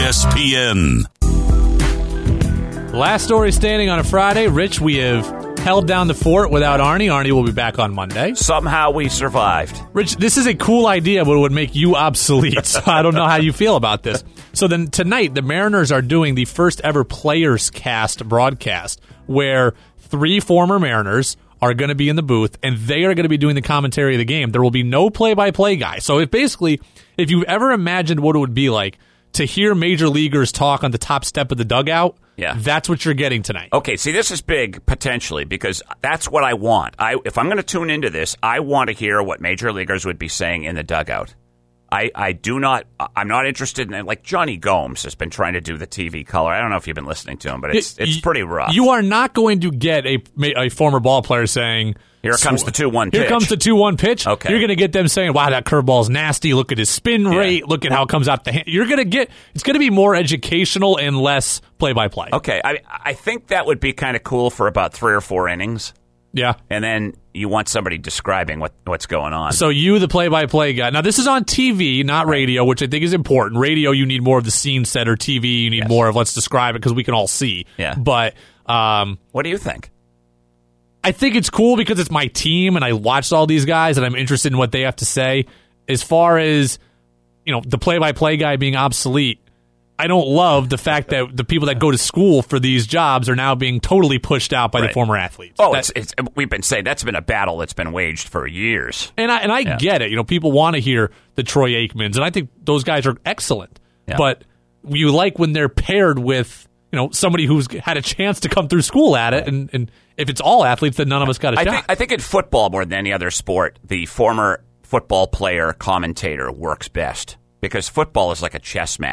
Speaker 1: ESPN.
Speaker 2: Last Story Standing on a Friday. Rich, we have held down the fort without Arnie. Arnie will be back on Monday.
Speaker 3: Somehow we survived.
Speaker 2: Rich, this is a cool idea, but it would make you obsolete. So I don't know how you feel about this. So then tonight, the Mariners are doing the first ever Players Cast broadcast where 3 former Mariners are going to be in the booth, and they are going to be doing the commentary of the game. There will be no play-by-play guy. So if you've ever imagined what it would be like to hear major leaguers talk on the top step of the dugout, that's what you're getting tonight.
Speaker 3: Okay, see, this is big, potentially, because that's what I want. If I'm going to tune into this, I want to hear what major leaguers would be saying in the dugout. I'm not interested in it. Like Johnny Gomes has been trying to do the TV color. I don't know if you've been listening to him, but it's pretty rough.
Speaker 2: You are not going to get a former ball player saying,
Speaker 3: here comes the 2-1 pitch.
Speaker 2: Here comes the 2-1 pitch.
Speaker 3: Okay.
Speaker 2: You're going to get them saying, wow, that curveball's nasty. Look at his spin rate. Look at how it comes out the hand. You're going to get, it's going to be more educational and less play-by-play.
Speaker 3: Okay. I think that would be kind of cool for about 3 or 4 innings.
Speaker 2: Yeah.
Speaker 3: And then you want somebody describing what's going on.
Speaker 2: So you, the play-by-play guy. Now, this is on TV, not radio, which I think is important. Radio, you need more of the scene setter. TV, you need more of let's describe it because we can all see.
Speaker 3: Yeah.
Speaker 2: But
Speaker 3: what do you think?
Speaker 2: I think it's cool because it's my team and I watched all these guys and I'm interested in what they have to say. As far as, the play-by-play guy being obsolete, I don't love the fact that the people that go to school for these jobs are now being totally pushed out by the former athletes.
Speaker 3: Oh, we've been saying that's been a battle that's been waged for years.
Speaker 2: And I get it. People want to hear the Troy Aikmans, and I think those guys are excellent. Yeah. But you like when they're paired with somebody who's had a chance to come through school at it, and if it's all athletes, then none of us got a shot.
Speaker 3: I think in football more than any other sport, the former football player commentator works best because football is like a chess match.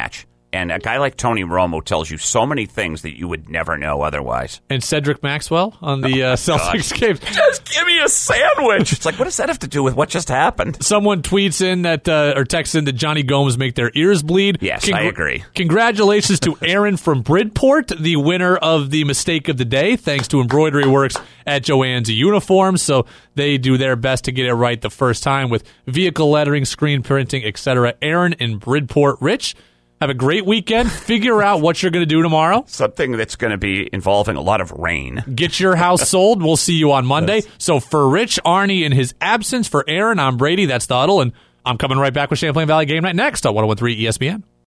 Speaker 3: And a guy like Tony Romo tells you so many things that you would never know otherwise.
Speaker 2: And Cedric Maxwell on the Celtics game.
Speaker 3: Just give me a sandwich. It's like, what does that have to do with what just happened?
Speaker 2: Someone tweets in that, or texts in that Johnny Gomes make their ears bleed.
Speaker 3: Yes, I agree.
Speaker 2: Congratulations to Aaron from Bridport, the winner of the mistake of the day, thanks to Embroidery Works at Joann's Uniforms. So they do their best to get it right the first time with vehicle lettering, screen printing, etc. Aaron in Bridport. Rich, have a great weekend. Figure out what you're going to do tomorrow.
Speaker 3: Something that's going to be involving a lot of rain.
Speaker 2: Get your house sold. We'll see you on Monday. Yes. So for Rich, Arnie in his absence, for Aaron, I'm Brady. That's the Huddle. And I'm coming right back with Champlain Valley Game Night next on 101.3 ESPN.